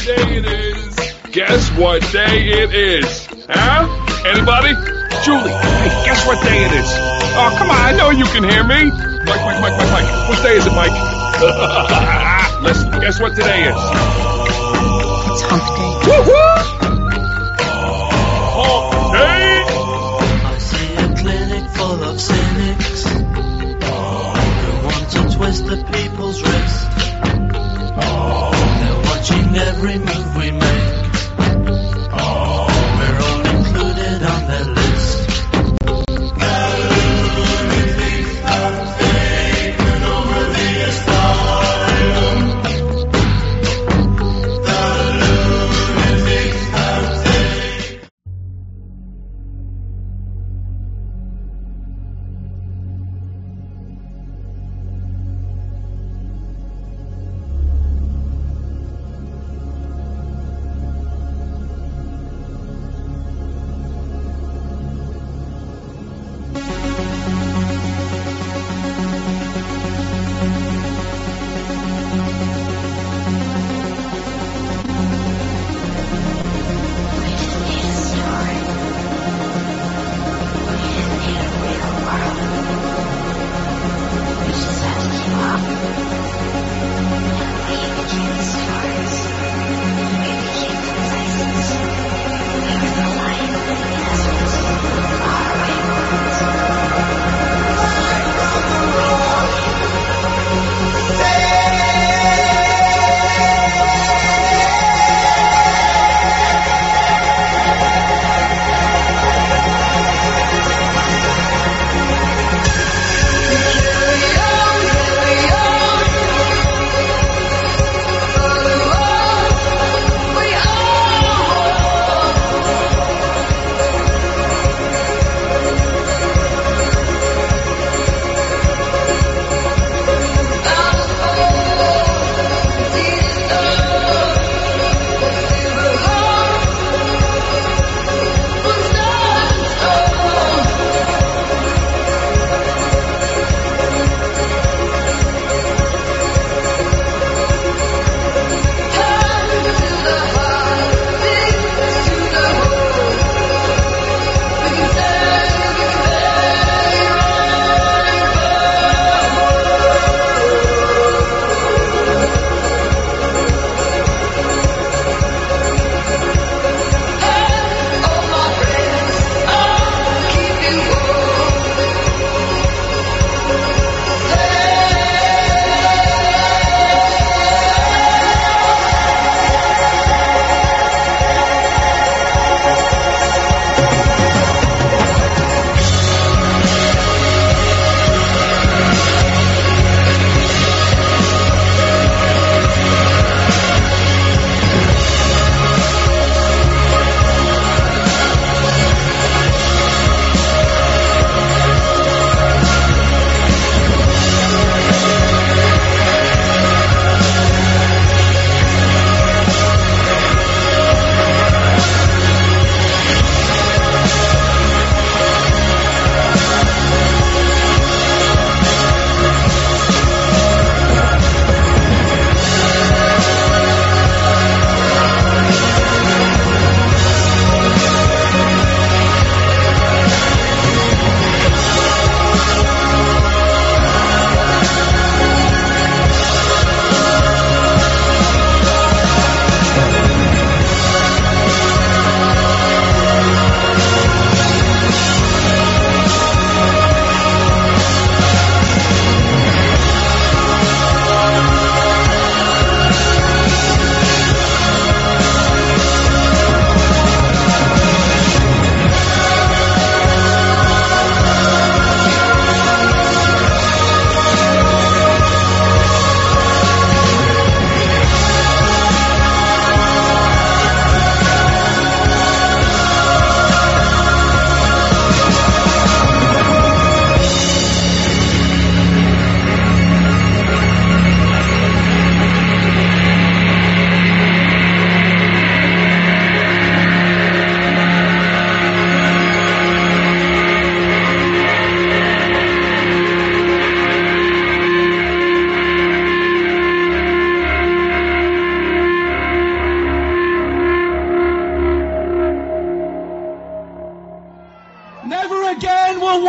day it is? Guess what day it is? Huh? Anybody? Julie, hey, guess what day it is? Oh, come on, I know you can hear me. Mike. What day is it, Mike? Listen, guess what today is? It's hump day. Woo-hoo! Hump day! I see a clinic full of cynics who want to twist the people's wrist. They're watching every move we make. We're all included on their list.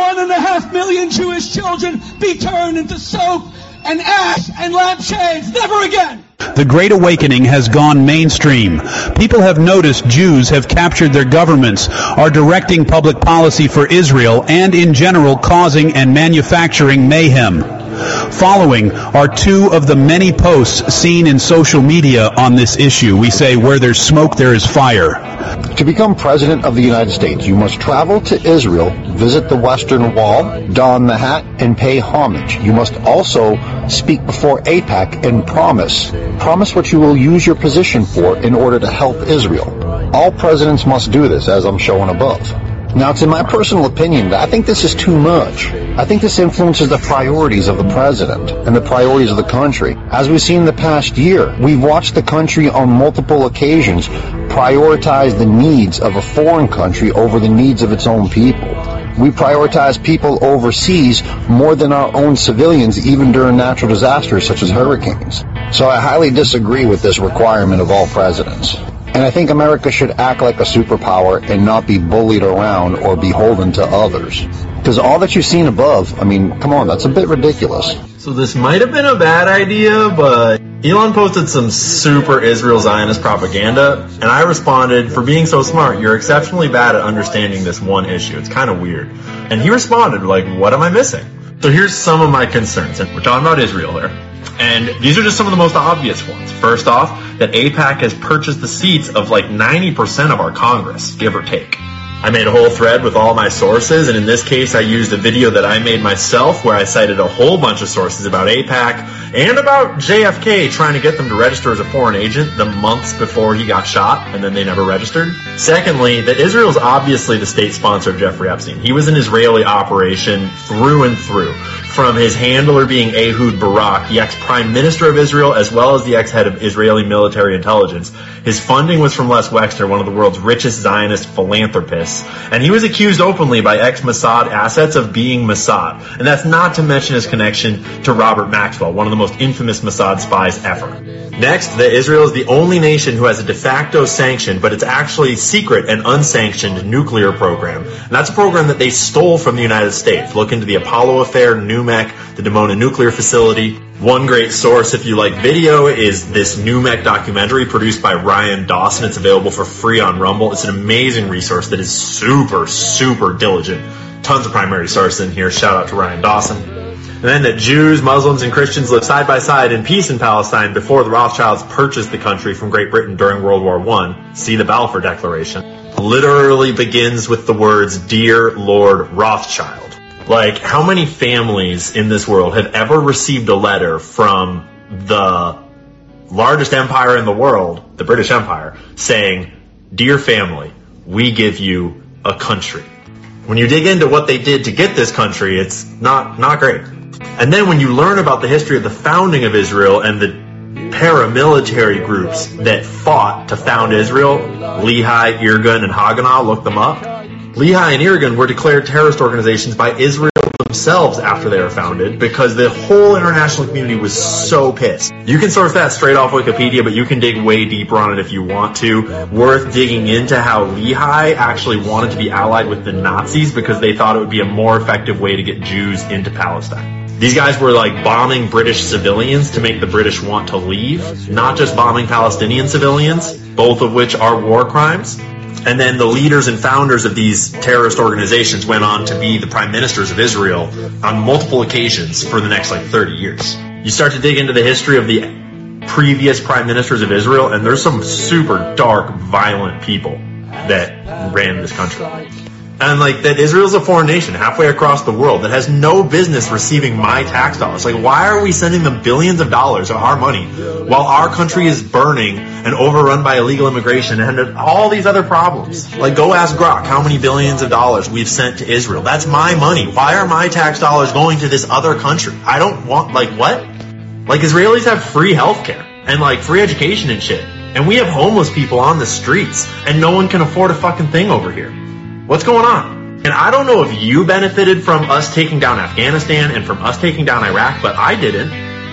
1.5 million Jewish children be turned into soap and ash and lampshades. Never again. The Great Awakening has gone mainstream. People have noticed Jews have captured their governments, are directing public policy for Israel, and in general causing and manufacturing mayhem. Following are two of the many posts seen in social media on this issue. We say, where there's smoke, there is fire. To become President of the United States, you must travel to Israel, visit the Western Wall, don the hat, and pay homage. You must also speak before AIPAC and promise what you will use your position for in order to help Israel. All presidents must do this, as I'm showing above. Now, it's in my personal opinion that I think this is too much. I think this influences the priorities of the president and the priorities of the country. As we've seen in the past year, we've watched the country on multiple occasions prioritize the needs of a foreign country over the needs of its own people. We prioritize people overseas more than our own civilians, even during natural disasters such as hurricanes. So I highly disagree with this requirement of all presidents. And I think America should act like a superpower and not be bullied around or beholden to others. Because all that you've seen above, I mean, come on, that's a bit ridiculous. So this might have been a bad idea, but Elon posted some super Israel Zionist propaganda, and I responded, for being so smart, you're exceptionally bad at understanding this one issue. It's kind of weird. And he responded, like, what am I missing? So here's some of my concerns, and we're talking about Israel there. And these are just some of the most obvious ones. First off, that AIPAC has purchased the seats of like 90% of our Congress, give or take. I made a whole thread with all my sources, and in this case I used a video that I made myself where I cited a whole bunch of sources about AIPAC and about JFK trying to get them to register as a foreign agent the months before he got shot, and then they never registered. Secondly, that Israel is obviously the state sponsor of Jeffrey Epstein. He was an Israeli operation through and through. From his handler being Ehud Barak, the ex-prime minister of Israel, as well as the ex-head of Israeli military intelligence. His funding was from Les Wexner, one of the world's richest Zionist philanthropists, and he was accused openly by ex-Mossad assets of being Mossad. And that's not to mention his connection to Robert Maxwell, one of the most infamous Mossad spies ever. Next, that Israel is the only nation who has a de facto sanctioned, but it's actually secret and unsanctioned nuclear program. And that's a program that they stole from the United States. Look into the Apollo affair, NUMEC, the Dimona nuclear facility. One great source, if you like video, is this NUMEC documentary produced by Ryan Dawson. It's available for free on Rumble. It's an amazing resource that is super, super diligent. Tons of primary sources in here. Shout out to Ryan Dawson. And then that Jews, Muslims, and Christians lived side by side in peace in Palestine before the Rothschilds purchased the country from Great Britain during World War I. See the Balfour Declaration. Literally begins with the words, "Dear Lord Rothschild." Like, how many families in this world have ever received a letter from the largest empire in the world, the British Empire, saying, "Dear family, we give you a country"? When you dig into what they did to get this country, it's not great. And then when you learn about the history of the founding of Israel and the paramilitary groups that fought to found Israel, Lehi, Irgun, and Haganah, look them up. Lehi and Irgun were declared terrorist organizations by Israel themselves after they were founded because the whole international community was so pissed. You can source that straight off Wikipedia, but you can dig way deeper on it if you want to. Worth digging into how Lehi actually wanted to be allied with the Nazis because they thought it would be a more effective way to get Jews into Palestine. These guys were like bombing British civilians to make the British want to leave, not just bombing Palestinian civilians, both of which are war crimes. And then the leaders and founders of these terrorist organizations went on to be the prime ministers of Israel on multiple occasions for the next 30 years. You start to dig into the history of the previous prime ministers of Israel, and there's some super dark, violent people that ran this country. And that Israel's a foreign nation halfway across the world that has no business receiving my tax dollars. Why are we sending them billions of dollars of our money while our country is burning and overrun by illegal immigration and all these other problems? Go ask Grok how many billions of dollars we've sent to Israel. That's my money. Why are my tax dollars going to this other country? I don't want, what? Israelis have free healthcare and free education and shit. And we have homeless people on the streets and no one can afford a fucking thing over here. What's going on? And I don't know if you benefited from us taking down Afghanistan and from us taking down Iraq, but I didn't.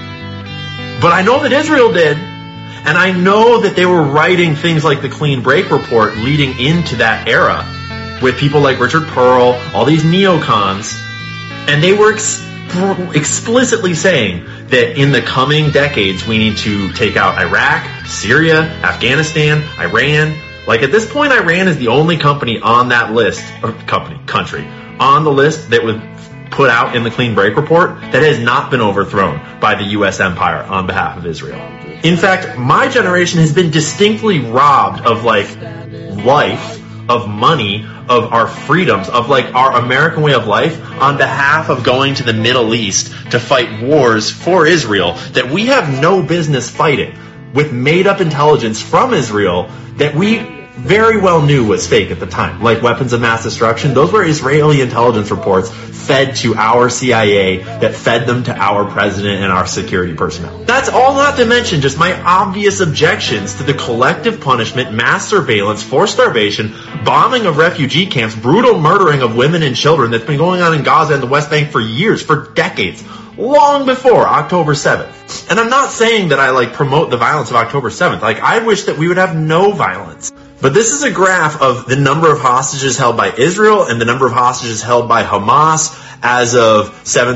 But I know that Israel did. And I know that they were writing things like the Clean Break Report leading into that era with people like Richard Pearl, all these neocons, and they were explicitly saying that in the coming decades we need to take out Iraq, Syria, Afghanistan, Iran. Like at this point, Iran is the only country on that list, or country on the list that was put out in the Clean Break report that has not been overthrown by the U.S. empire on behalf of Israel. In fact, my generation has been distinctly robbed of like life, of money, of our freedoms, of like our American way of life on behalf of going to the Middle East to fight wars for Israel that we have no business fighting, with made-up intelligence from Israel that we very well knew was fake at the time, like weapons of mass destruction. Those were Israeli intelligence reports fed to our CIA that fed them to our president and our security personnel. That's all not to mention just my obvious objections to the collective punishment, mass surveillance, forced starvation, bombing of refugee camps, brutal murdering of women and children that's been going on in Gaza and the West Bank for years, for decades, long before October 7th. And I'm not saying that I like promote the violence of October 7th. Like, I wish that we would have no violence. But this is a graph of the number of hostages held by Israel and the number of hostages held by Hamas as of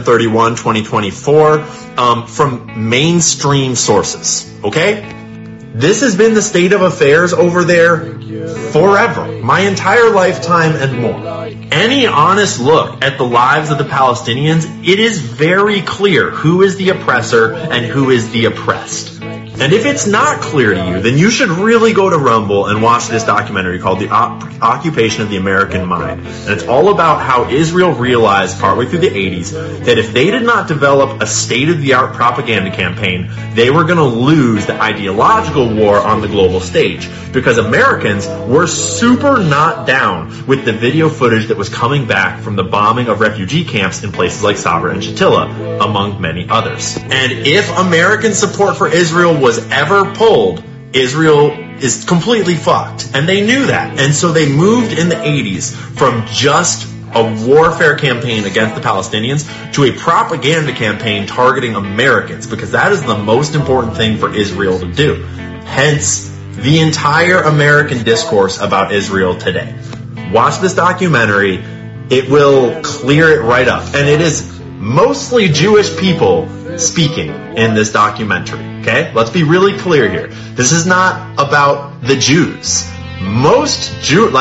7/31/2024 from mainstream sources. Okay? This has been the state of affairs over there forever, my entire lifetime and more. Any honest look at the lives of the Palestinians, it is very clear who is the oppressor and who is the oppressed. And if it's not clear to you, then you should really go to Rumble and watch this documentary called The Occupation of the American Mind. And it's all about how Israel realized partway through the 80s that if they did not develop a state-of-the-art propaganda campaign, they were going to lose the ideological war on the global stage. Because Americans were super not down with the video footage that was coming back from the bombing of refugee camps in places like Sabra and Shatila, among many others. And if American support for Israel was ever pulled, Israel is completely fucked. And they knew that. And so they moved in the 80s from just a warfare campaign against the Palestinians to a propaganda campaign targeting Americans, because that is the most important thing for Israel to do. Hence, the entire American discourse about Israel today. Watch this documentary. It will clear it right up. And it is mostly Jewish people speaking in this documentary. Okay? Let's be really clear here. This is not about the Jews. Most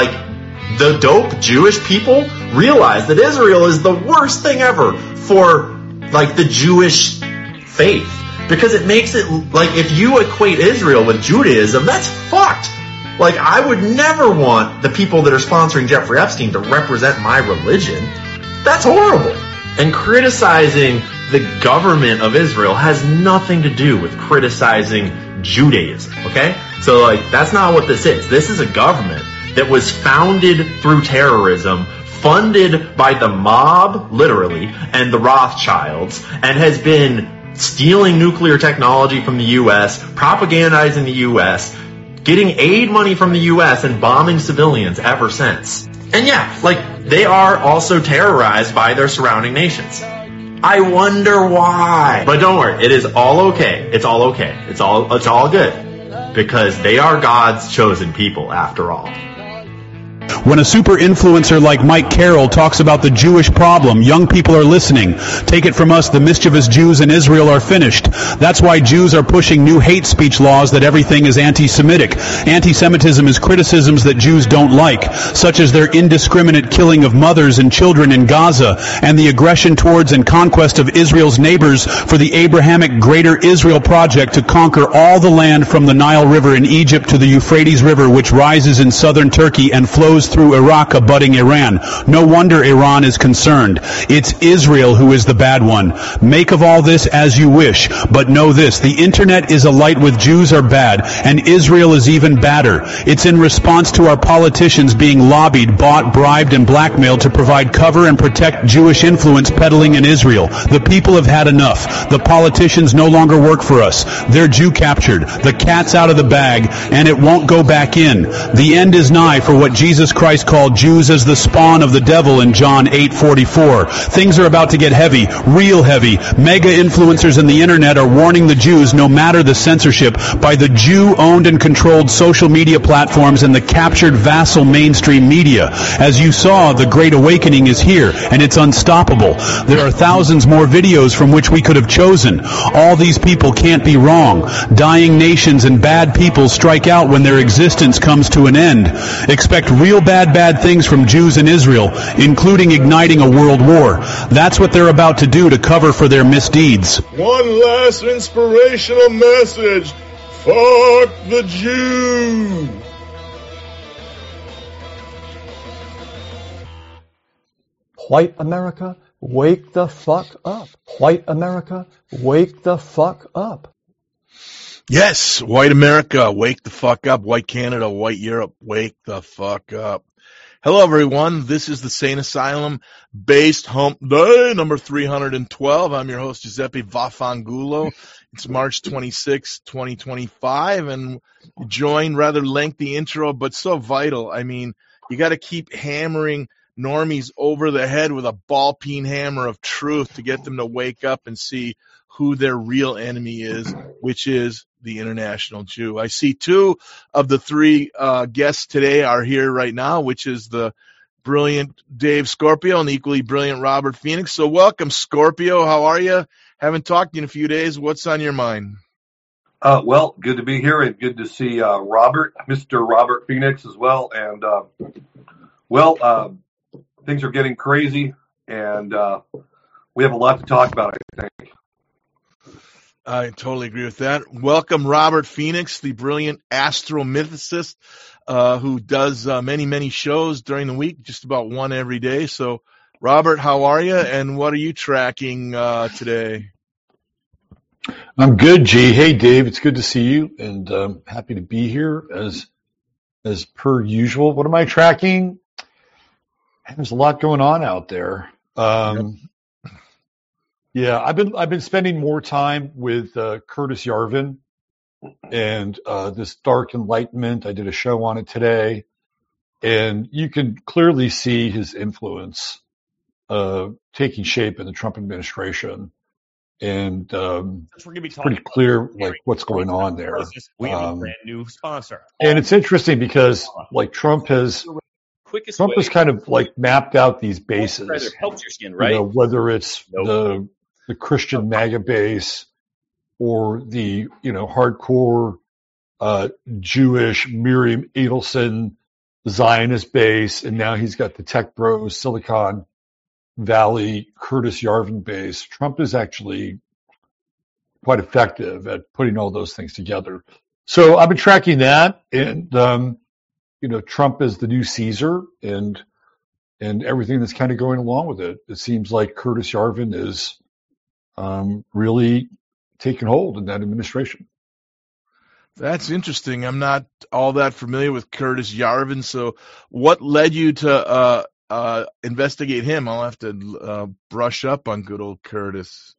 the dope Jewish people realize that Israel is the worst thing ever for like the Jewish faith. Because it makes it like if you equate Israel with Judaism, that's fucked. Like, I would never want the people that are sponsoring Jeffrey Epstein to represent my religion. That's horrible. And criticizing the government of Israel has nothing to do with criticizing Judaism, okay? So, like, that's not what this is. This is a government that was founded through terrorism, funded by the mob, literally, and the Rothschilds, and has been stealing nuclear technology from the U.S., propagandizing the U.S., getting aid money from the U.S., and bombing civilians ever since. And yeah, like, they are also terrorized by their surrounding nations. I wonder why. But don't worry, it is all okay. It's all okay. It's all good. Because they are God's chosen people, after all. When a super influencer like Mike Carroll talks about the Jewish problem, young people are listening. Take it from us, the mischievous Jews in Israel are finished. That's why Jews are pushing new hate speech laws that everything is anti-Semitic. Anti-Semitism is criticisms that Jews don't like, such as their indiscriminate killing of mothers and children in Gaza, and the aggression towards and conquest of Israel's neighbors for the Abrahamic Greater Israel Project to conquer all the land from the Nile River in Egypt to the Euphrates River, which rises in southern Turkey and flows through Iraq, abutting Iran. No wonder Iran is concerned. It's Israel who is the bad one. Make of all this as you wish, but know this: the internet is alight with Jews are bad, and Israel is even badder. It's in response to our politicians being lobbied, bought, bribed, and blackmailed to provide cover and protect Jewish influence peddling in Israel. The people have had enough. The politicians no longer work for us. They're Jew captured. The cat's out of the bag, and it won't go back in. The end is nigh for what Jesus Christ called Jews as the spawn of the devil in John 8:44. Things are about to get heavy, real heavy. Mega influencers in the internet are warning the Jews, no matter the censorship, by the Jew-owned and controlled social media platforms and the captured vassal mainstream media. As you saw, the Great Awakening is here, and it's unstoppable. There are thousands more videos from which we could have chosen. All these people can't be wrong. Dying nations and bad people strike out when their existence comes to an end. Expect real bad things from Jews in Israel, including igniting a world war. That's what they're about to do to cover for their misdeeds. One last inspirational message. Fuck the Jew. White America, wake the fuck up. White America, wake the fuck up. Yes, white America, wake the fuck up. White Canada, white Europe, wake the fuck up. Hello, everyone. This is the Sane Asylum based hump day number 312. I'm your host, Giuseppe Vaffangulo. It's March 26, 2025, and join rather lengthy intro, but so vital. I mean, you got to keep hammering normies over the head with a ball-peen hammer of truth to get them to wake up and see who their real enemy is, which is the international Jew. I see two of the three guests today are here right now, which is the brilliant Dave Scorpio and the equally brilliant Robert Phoenix. So welcome, Scorpio. How are you? Haven't talked to you in a few days. What's on your mind? Well, good to be here and good to see Mr. Robert Phoenix as well. And, things are getting crazy, and we have a lot to talk about, I think. I totally agree with that. Welcome, Robert Phoenix, the brilliant astromythicist who does many shows during the week, just about one every day. So, Robert, how are you, and what are you tracking today? I'm good, G. Hey, Dave, it's good to see you, and happy to be here as per usual. What am I tracking? There's a lot going on out there. Yeah, I've been spending more time with Curtis Yarvin and this Dark Enlightenment. I did a show on it today, and you can clearly see his influence taking shape in the Trump administration, and it's pretty clear like what's going on there. We have a brand new sponsor, and it's interesting because like Trump has kind of like mapped out these bases. Helps your skin, right? You know, whether it's the Christian MAGA base or the hardcore Jewish Miriam Edelson Zionist base, and now he's got the tech bros Silicon Valley Curtis Yarvin base. Trump is actually quite effective at putting all those things together. So I've been tracking that, and Trump is the new Caesar, and everything that's kind of going along with it. It seems like Curtis Yarvin is really taking hold in that administration. That's interesting. I'm not all that familiar with Curtis Yarvin. So what led you to investigate him? I'll have to brush up on good old Curtis.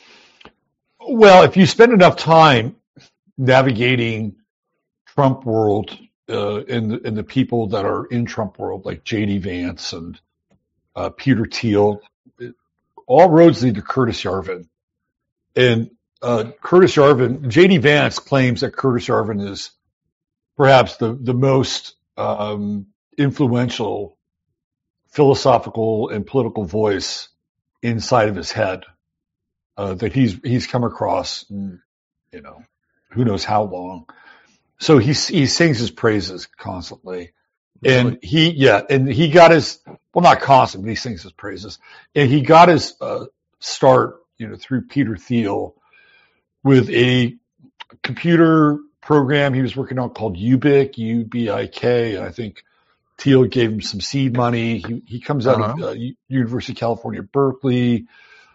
Well, if you spend enough time navigating Trump world, and the people that are in Trump world, like J.D. Vance and Peter Thiel, all roads lead to Curtis Yarvin. And Curtis Yarvin, J.D. Vance claims that Curtis Yarvin is perhaps the most influential philosophical and political voice inside of his head that he's come across, in, who knows how long. So he sings his praises constantly, and he got his, well, not constantly, he sings his praises, and he got his start, through Peter Thiel with a computer program he was working on called Ubik, U-B-I-K, and I think Thiel gave him some seed money. He comes out of University of California, Berkeley.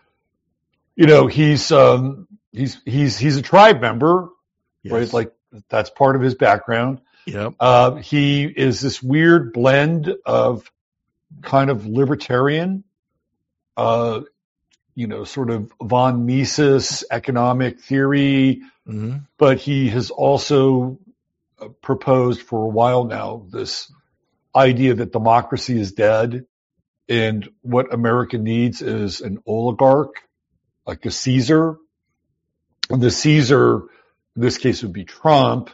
He's a tribe member, yes. Right? Like, that's part of his background. Yep. He is this weird blend of kind of libertarian, sort of von Mises economic theory, but he has also proposed for a while now this idea that democracy is dead and what America needs is an oligarch, like a Caesar. And the Caesar, in this case would be Trump,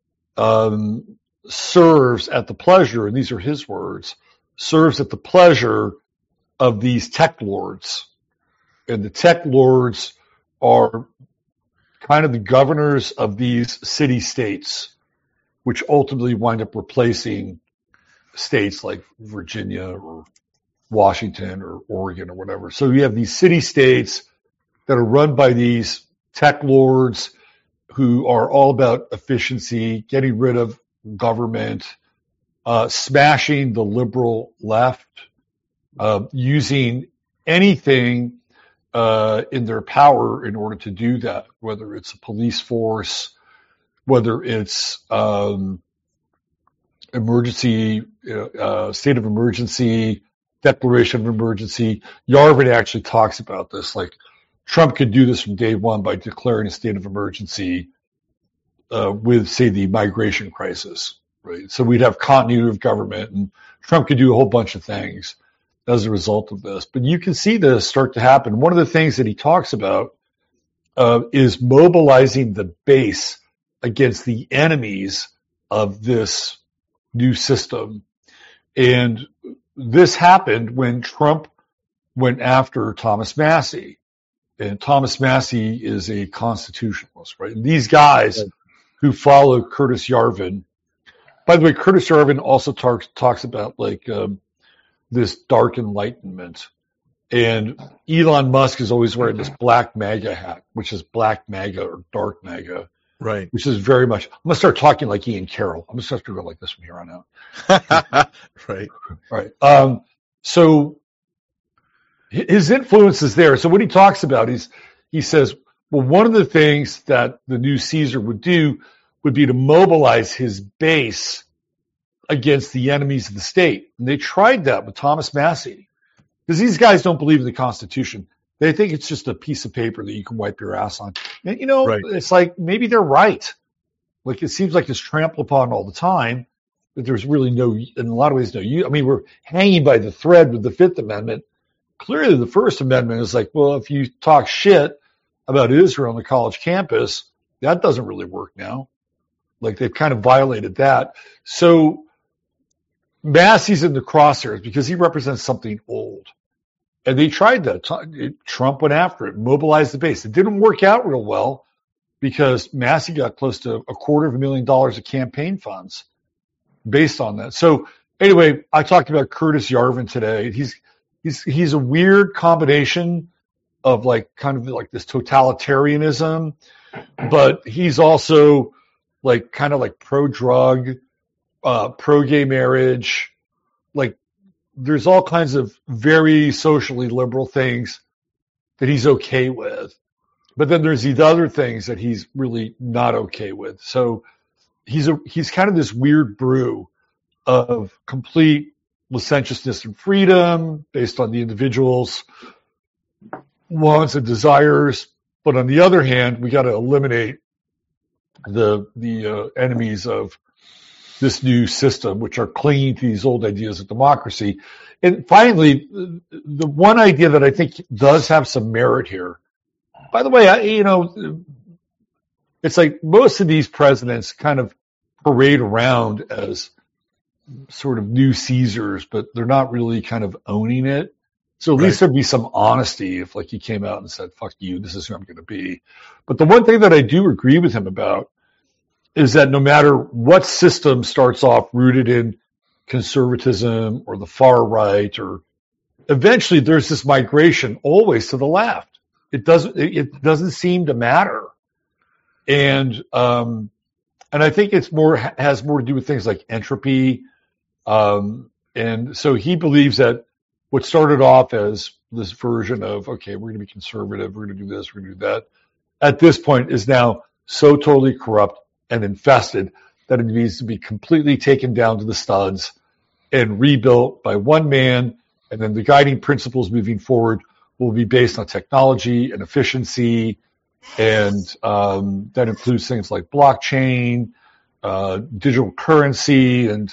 serves at the pleasure, and these are his words, serves at the pleasure of these tech lords. And the tech lords are kind of the governors of these city-states, which ultimately wind up replacing states like Virginia or Washington or Oregon or whatever. So you have these city-states that are run by these tech lords who are all about efficiency, getting rid of government, smashing the liberal left, using anything in their power in order to do that, whether it's a police force, whether it's emergency, state of emergency, declaration of emergency. Yarvin actually talks about this, like Trump could do this from day one by declaring a state of emergency with, say, the migration crisis, right? So we'd have continuity of government, and Trump could do a whole bunch of things as a result of this. But you can see this start to happen. One of the things that he talks about is mobilizing the base against the enemies of this new system. And this happened when Trump went after Thomas Massie. And Thomas Massie is a constitutionalist, right? And these guys who follow Curtis Yarvin, by the way, Curtis Yarvin also talks about like this dark enlightenment. And Elon Musk is always wearing this black MAGA hat, which is black MAGA or dark MAGA. Right. Which is very much, I'm going to start talking like Ian Carroll. I'm going to start to go like this from here on out. Right. Right. So his influence is there. So what he talks about is, he says, well, one of the things that the new Caesar would do would be to mobilize his base against the enemies of the state. And they tried that with Thomas Massie, because these guys don't believe in the Constitution. They think it's just a piece of paper that you can wipe your ass on. And, you know, It's like, maybe they're right. Like, it seems like it's trampled upon all the time, but there's really no, in a lot of ways, no use. I mean, we're hanging by the thread with the Fifth Amendment. Clearly, the First Amendment is like, well, if you talk shit about Israel on the college campus, that doesn't really work now. Like, they've kind of violated that. So Massie's in the crosshairs because he represents something old. And they tried that. Trump went after it, mobilized the base. It didn't work out real well because Massie got close to $250,000 of campaign funds based on that. So anyway, I talked about Curtis Yarvin today. He's a weird combination of like kind of like this totalitarianism, but he's also like kind of like pro-drug, pro-gay marriage, like there's all kinds of very socially liberal things that he's okay with. But then there's these other things that he's really not okay with. So he's kind of this weird brew of complete licentiousness and freedom based on the individual's wants and desires. But on the other hand, we got to eliminate the enemies of this new system, which are clinging to these old ideas of democracy. And finally, the one idea that I think does have some merit here, by the way, it's like most of these presidents kind of parade around as sort of new Caesars, but they're not really kind of owning it. So at least there'd be some honesty if like he came out and said, fuck you, this is who I'm going to be. But the one thing that I do agree with him about is that no matter what system starts off rooted in conservatism or the far right, or eventually there's this migration always to the left. It doesn't seem to matter. And I think has more to do with things like entropy. And so he believes that what started off as this version of, okay, we're going to be conservative, we're going to do this, we're going to do that, at this point is now so totally corrupt and infested that it needs to be completely taken down to the studs and rebuilt by one man. And then the guiding principles moving forward will be based on technology and efficiency. And that includes things like blockchain, digital currency, and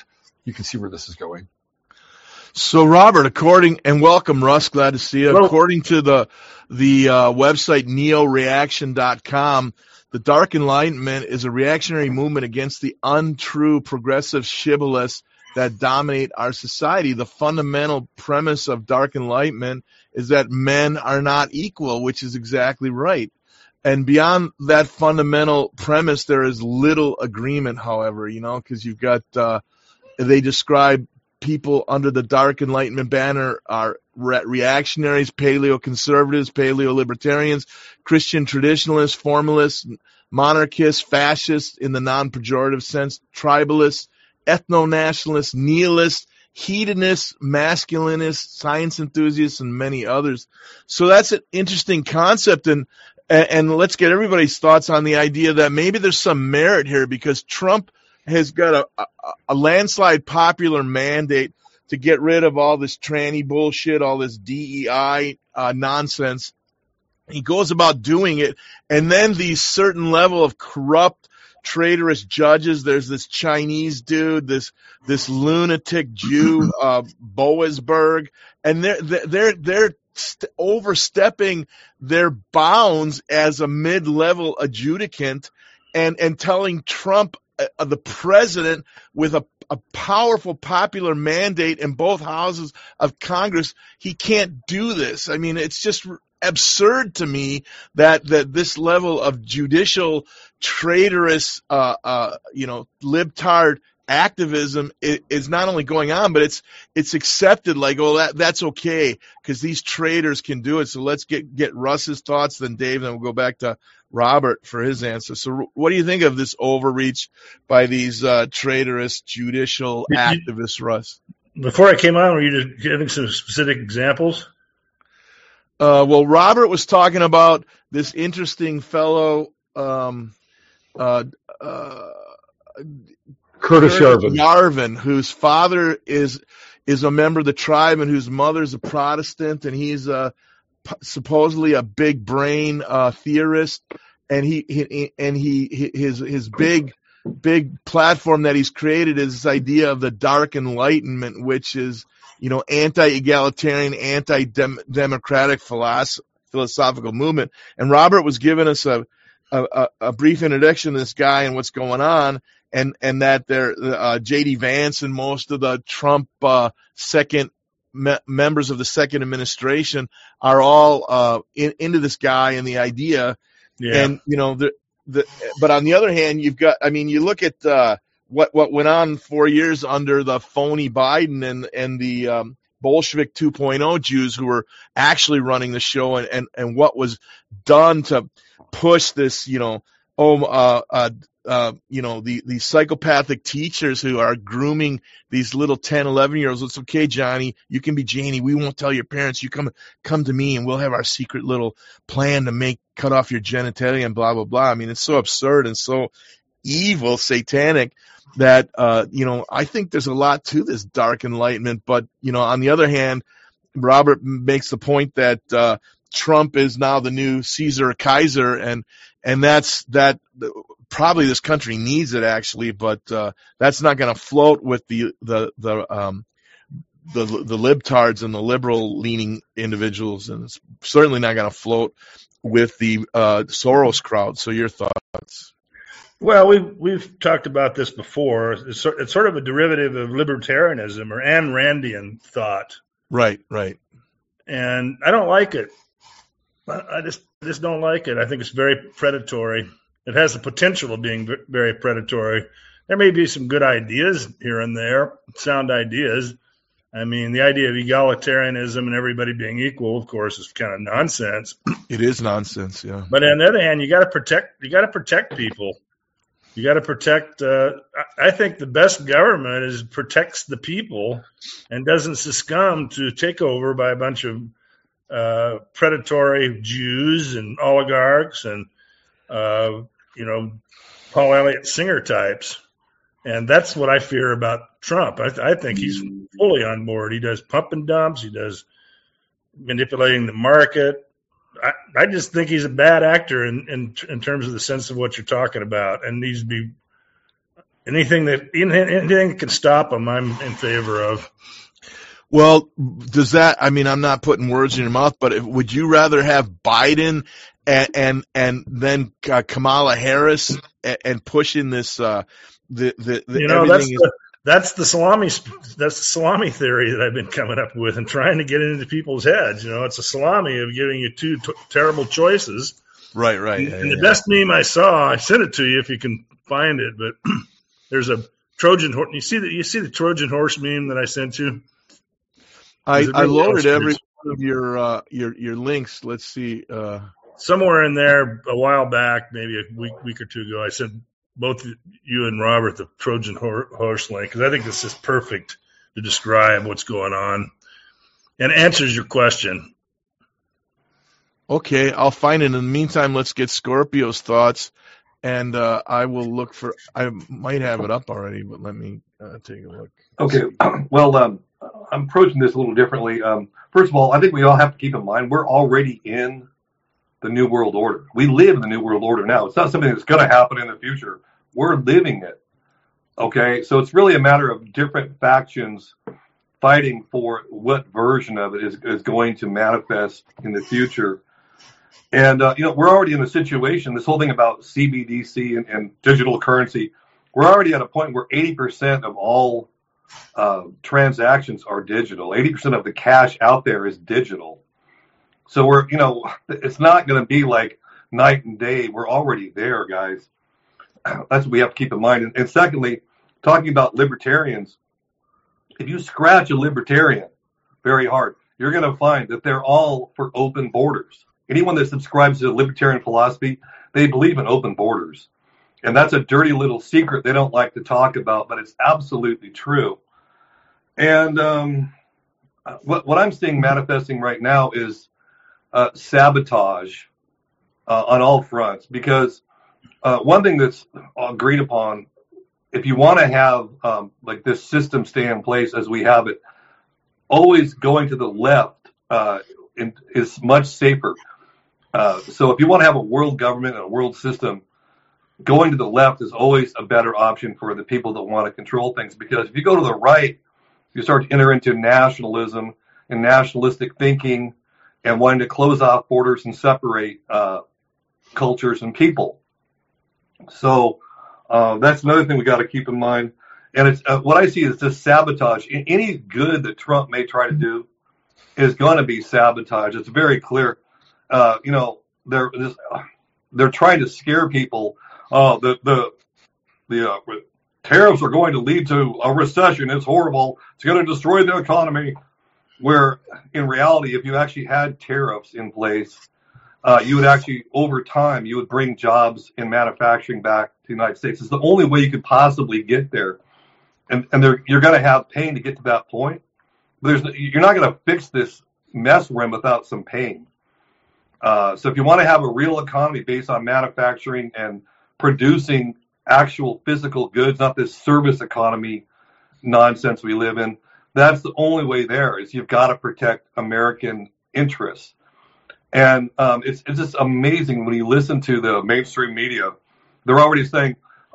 you can see where this is going. So, Robert, and welcome, Russ. Glad to see you. Hello. According to the website neoreaction.com, the Dark Enlightenment is a reactionary movement against the untrue progressive shibboleths that dominate our society. The fundamental premise of Dark Enlightenment is that men are not equal, which is exactly right. And beyond that fundamental premise, there is little agreement, however, because you've got, they describe people under the Dark Enlightenment banner are reactionaries, paleo-conservatives, paleo-libertarians, Christian traditionalists, formalists, monarchists, fascists in the non-pejorative sense, tribalists, ethno-nationalists, nihilists, hedonists, masculinists, science enthusiasts, and many others. So that's an interesting concept, and let's get everybody's thoughts on the idea that maybe there's some merit here because Trump has got a landslide popular mandate to get rid of all this tranny bullshit, all this DEI nonsense. He goes about doing it, and then these certain level of corrupt, traitorous judges. There's this Chinese dude, this lunatic Jew, Boasberg, and they're overstepping their bounds as a mid-level adjudicant, and telling Trump, the president with a powerful popular mandate in both houses of Congress, he can't do this. I mean, it's just absurd to me that this level of judicial traitorous, libtard activism is not only going on, but it's accepted. Like, oh, that's okay because these traitors can do it. So let's get Russ's thoughts, then Dave, then we'll go back to Robert for his answer. So what do you think of this overreach by these traitorous judicial activists, Russ? Before I came on, were you just giving some specific examples? Well, Robert was talking about this interesting fellow, Curtis Yarvin, whose father is a member of the tribe and whose mother's a Protestant, and he's supposedly a big brain theorist, and his big platform that he's created is this idea of the Dark Enlightenment, which is anti-egalitarian, anti-democratic philosophical movement. And Robert was giving us a brief introduction to this guy and what's going on, and that J.D. Vance and most of the Trump members of the second administration are all into this guy and the idea. Yeah. And but on the other hand, you look at what went on 4 years under the phony Biden and the Bolshevik 2.0 Jews who were actually running the show, and what was done to push this, these psychopathic teachers who are grooming these little 10, 11-year-olds. It's okay, Johnny. You can be Janie. We won't tell your parents. You come to me, and we'll have our secret little plan to cut off your genitalia and blah, blah, blah. I mean, it's so absurd and so evil, satanic, that, I think there's a lot to this Dark Enlightenment. But, on the other hand, Robert makes the point that Trump is now the new Caesar Kaiser, and that's probably this country needs it, actually, but that's not going to float with the libtards and the liberal leaning individuals, and it's certainly not going to float with the Soros crowd. So your thoughts? Well, we've talked about this before. It's sort of a derivative of libertarianism or Ayn Randian thought. Right. And I don't like it. I just don't like it. I think it's very predatory. It has the potential of being very predatory. There may be some good ideas here and there, sound ideas. I mean, the idea of egalitarianism and everybody being equal, of course, is kind of nonsense. It is nonsense, yeah. But on the other hand, you got to protect people. You got to protect. I think the best government protects the people and doesn't succumb to takeover by a bunch of predatory Jews and oligarchs and Paul Elliott Singer types. And that's what I fear about Trump. I think he's fully on board. He does pump and dumps. He does manipulating the market. I just think he's a bad actor in terms of the sense of what you're talking about, and needs to be anything that can stop them, I'm in favor of. Well, does that? I mean, I'm not putting words in your mouth, but would you rather have Biden and then Kamala Harris and pushing this? That's the salami theory that I've been coming up with and trying to get into people's heads. It's a salami of giving you two terrible choices. Right. And the best meme I saw, I sent it to you if you can find it, but there's a Trojan horse. You see the Trojan horse meme that I sent you? I loaded every one of your links. Let's see. Somewhere in there a while back, maybe a week or two ago, I sent both you and Robert the Trojan horse link because I think this is perfect to describe what's going on and answers your question. Okay, I'll find it. In the meantime, let's get Scorpio's thoughts, and I will look for. I might have it up already, but let me take a look. Okay, well, I'm approaching this a little differently. First of all, I think we all have to keep in mind we're already in the New World Order. We live in the New World Order now. It's not something that's going to happen in the future. We're living it. Okay, so it's really a matter of different factions fighting for what version of it is going to manifest in the future. And, we're already in a situation, this whole thing about CBDC and digital currency, we're already at a point where 80% of all transactions are digital. 80% of the cash out there is digital. So it's not going to be like night and day. We're already there, guys. That's what we have to keep in mind. And secondly, talking about libertarians, if you scratch a libertarian very hard, you're going to find that they're all for open borders. Anyone that subscribes to the libertarian philosophy, they believe in open borders. And that's a dirty little secret they don't like to talk about, but it's absolutely true. And what I'm seeing manifesting right now is sabotage on all fronts. Because one thing that's agreed upon, if you want to have like this system stay in place as we have it, always going to the left is much safer. So if you want to have a world government and a world system, going to the left is always a better option for the people that want to control things. Because if you go to the right, you start to enter into nationalism and nationalistic thinking and wanting to close off borders and separate cultures and people. So that's another thing we got to keep in mind. And it's what I see is just sabotage. Any good that Trump may try to do is going to be sabotage. It's very clear. They're trying to scare people. The tariffs are going to lead to a recession. It's horrible. It's going to destroy the economy. Where in reality, if you actually had tariffs in place, you would actually, over time, you would bring jobs in manufacturing back to the United States. It's the only way you could possibly get there. And you're going to have pain to get to that point. But you're not going to fix this mess we're in without some pain. So if you want to have a real economy based on manufacturing and producing actual physical goods, not this service economy nonsense we live in, that's the only way there is you've got to protect American interests. And it's just amazing when you listen to the mainstream media. They're already saying,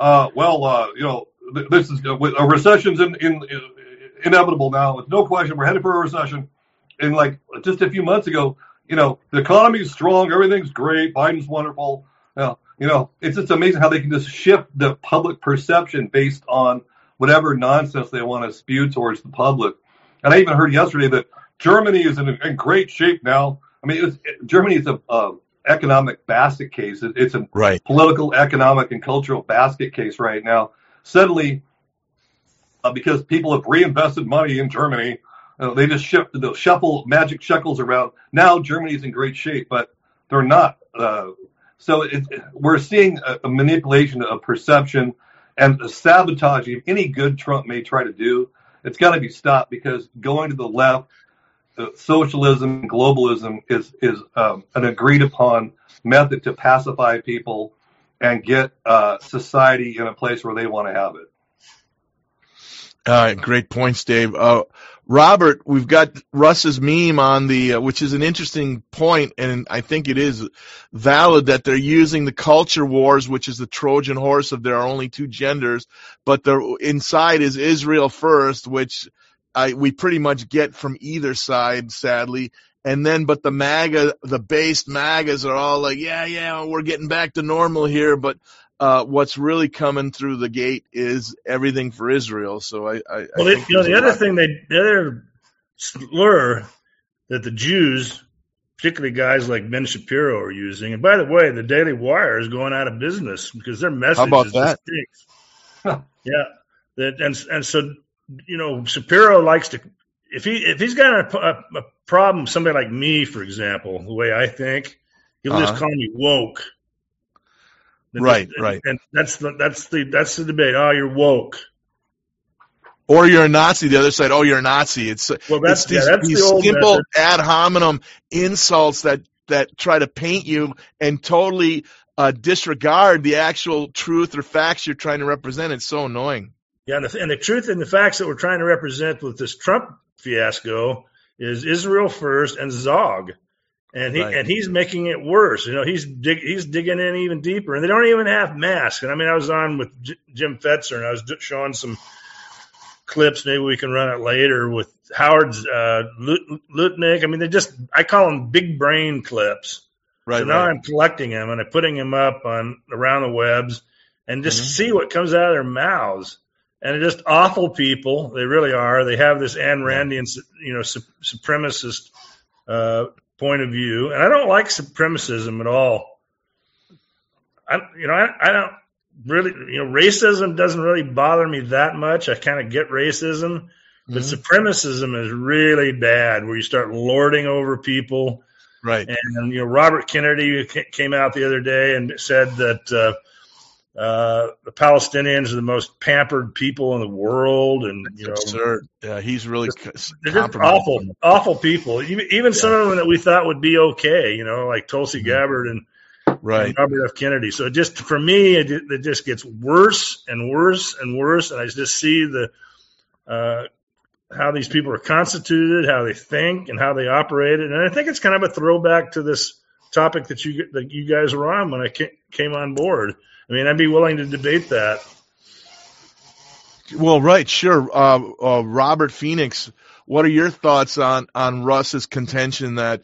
this is a recession's inevitable now. It's no question. We're headed for a recession. And like just a few months ago, the economy is strong. Everything's great. Biden's wonderful. It's just amazing how they can just shift the public perception based on whatever nonsense they want to spew towards the public. And I even heard yesterday that Germany is in great shape now. I mean, Germany is a economic basket case. It's a political, economic, and cultural basket case right now. Suddenly, because people have reinvested money in Germany, they just shuffle magic shekels around. Now Germany's in great shape, but they're not. So we're seeing a manipulation of perception and a sabotaging of any good Trump may try to do. It's got to be stopped because going to the left, socialism and globalism is an agreed upon method to pacify people and get society in a place where they want to have it. All right, great points, Dave. Robert, we've got Russ's meme on the, which is an interesting point, and I think it is valid that they're using the culture wars, which is the Trojan horse of there are only two genders, but the inside is Israel first, which we pretty much get from either side, sadly. And then, but the based MAGAs are all like, yeah, we're getting back to normal here, but what's really coming through the gate is everything for Israel. So the other slur that the Jews, particularly guys like Ben Shapiro, are using, and by the way, the Daily Wire is going out of business because their message How about is that? And so Shapiro likes to, if he's got a problem, somebody like me, for example, the way I think, he'll just call me woke. Right. And that's the debate. Oh, you're woke. Or you're a Nazi. The other side, oh, you're a Nazi. It's these the old simple method. ad hominem insults that try to paint you and totally disregard the actual truth or facts you're trying to represent. It's so annoying. Yeah, and the truth and the facts that we're trying to represent with this Trump fiasco is Israel first and Zog. And he's making it worse. He's digging in even deeper, and they don't even have masks. And I was on with Jim Fetzer, and I was showing some clips. Maybe we can run it later with Howard's Lutnick. I call them big brain clips. Right. So now I'm collecting them and I'm putting them up around the webs, and just see what comes out of their mouths. And they're just awful people. They really are. They have this Ayn Randian, supremacist point of view, and I don't like supremacism at all. I don't really, racism doesn't really bother me that much. I kind of get racism, but supremacism is really bad, where you start lording over people. Right. And Robert Kennedy came out the other day and said that the Palestinians are the most pampered people in the world, and absurd. Yeah, he's really they're just awful people. Even some of them that we thought would be okay, like Tulsi Gabbard and Robert F. Kennedy. So just for me, it just gets worse and worse and worse, and I just see how these people are constituted, how they think, and how they operate. And I think it's kind of a throwback to this topic that you guys were on when I came on board. I'd be willing to debate that. Well, right, sure. Robert Phoenix, what are your thoughts on Russ's contention that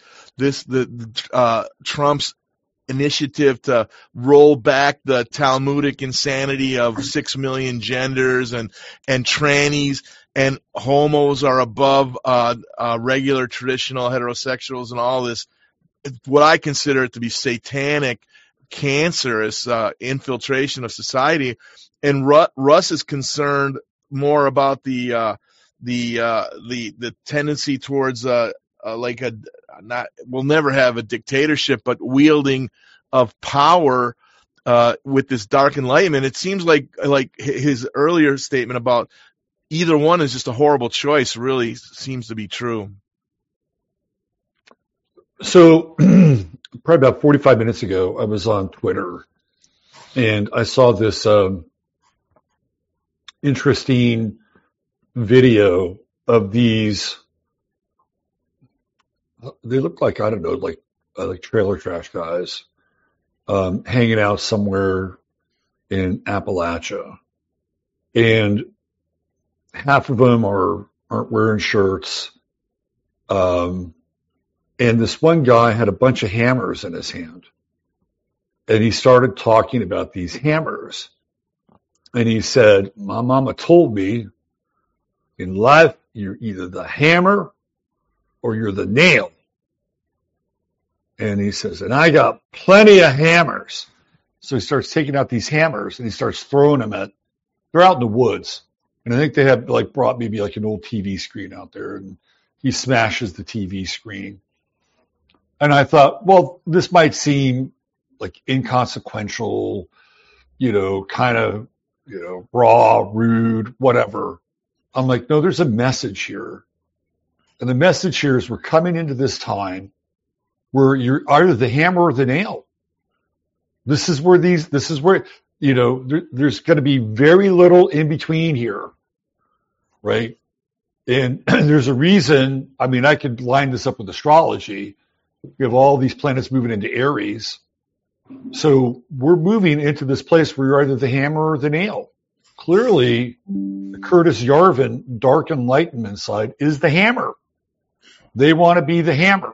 Trump's initiative to roll back the Talmudic insanity of 6 million genders and trannies and homos are above regular traditional heterosexuals and all this, what I consider it to be satanic, cancerous infiltration of society, and Russ is concerned more about the tendency towards we'll never have a dictatorship, but wielding of power with this dark enlightenment. It seems like his earlier statement about either one is just a horrible choice really seems to be true. So probably about 45 minutes ago, I was on Twitter and I saw this interesting video of these. They look like, I don't know, like trailer trash guys hanging out somewhere in Appalachia. And half of them aren't wearing shirts. And this one guy had a bunch of hammers in his hand. And he started talking about these hammers. And he said, my mama told me in life, you're either the hammer or you're the nail. And he says, and I got plenty of hammers. So he starts taking out these hammers and he starts throwing them they're out in the woods. And I think they have brought maybe an old TV screen out there, and he smashes the TV screen. And I thought, well, this might seem like inconsequential, kind of, raw, rude, whatever. I'm like, no, there's a message here. And the message here is we're coming into this time where you're either the hammer or the nail. This is where there's going to be very little in between here. right? And there's a reason. I mean, I could line this up with astrology. We have all these planets moving into Aries. So we're moving into this place where you're either the hammer or the nail. Clearly, the Curtis Yarvin Dark Enlightenment side is the hammer. They want to be the hammer.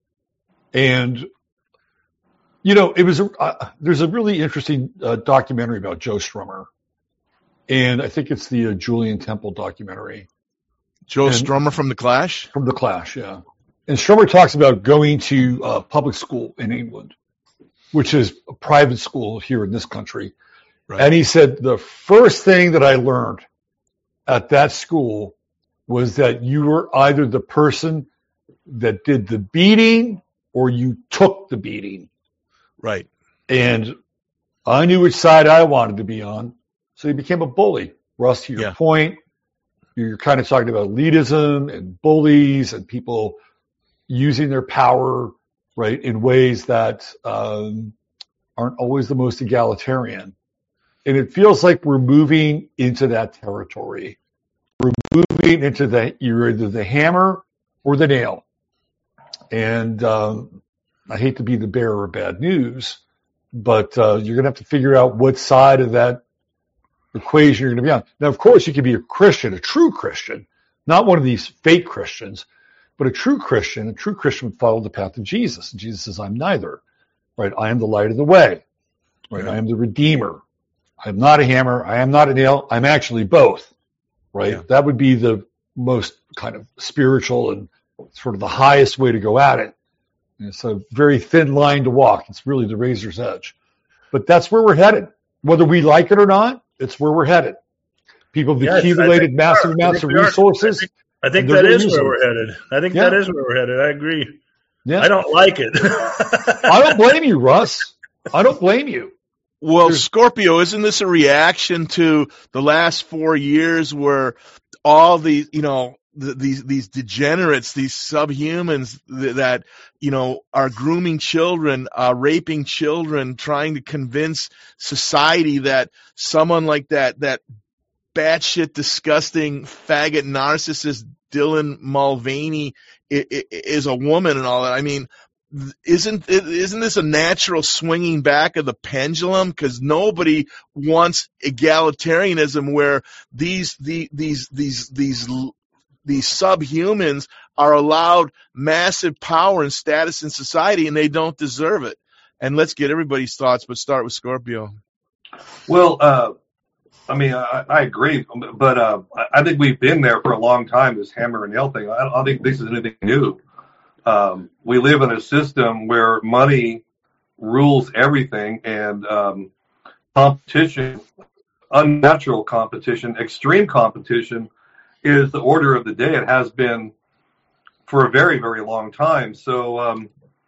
And, you know, it was there's a really interesting documentary about Joe Strummer. And I think it's the Julian Temple documentary. Joe Strummer from The Clash? From The Clash, yeah. And Strummer talks about going to public school in England, which is a private school here in this country. Right. And he said, the first thing that I learned at that school was that you were either the person that did the beating or you took the beating. Right. And I knew which side I wanted to be on. So he became a bully. Russ, to your point, you're kind of talking about elitism and bullies and people using their power, right, in ways that aren't always the most egalitarian. And it feels like we're moving into that territory. We're moving into you're either the hammer or the nail. And I hate to be the bearer of bad news, but you're going to have to figure out what side of that equation you're going to be on. Now, of course, you can be a Christian, a true Christian, not one of these fake Christians, but a true Christian would follow the path of Jesus. And Jesus says, I'm neither, right? I am the light of the way, right? I am the Redeemer. I'm not a hammer. I am not a nail. I'm actually both, right? Yeah. That would be the most kind of spiritual and sort of the highest way to go at it. And it's a very thin line to walk. It's really the razor's edge. But that's where we're headed. Whether we like it or not, it's where we're headed. People have accumulated massive amounts of resources. I think that is where we're headed. I think that is where we're headed. I agree. Yeah. I don't like it. I don't blame you, Russ. I don't blame you. Well, Scorpio, isn't this a reaction to the last 4 years where all these, you know, these degenerates, these subhumans that, you know, are grooming children, raping children, trying to convince society that someone like that batshit disgusting faggot narcissist Dylan Mulvaney is a woman and all that. I mean, isn't this a natural swinging back of the pendulum? Because nobody wants egalitarianism where these subhumans are allowed massive power and status in society, and they don't deserve it. And let's get everybody's thoughts, but start with Scorpio. Well, I mean, I agree, but I think we've been there for a long time, this hammer and nail thing. I don't think this is anything new. We live in a system where money rules everything, and competition, unnatural competition, extreme competition is the order of the day. It has been for a very, very long time. So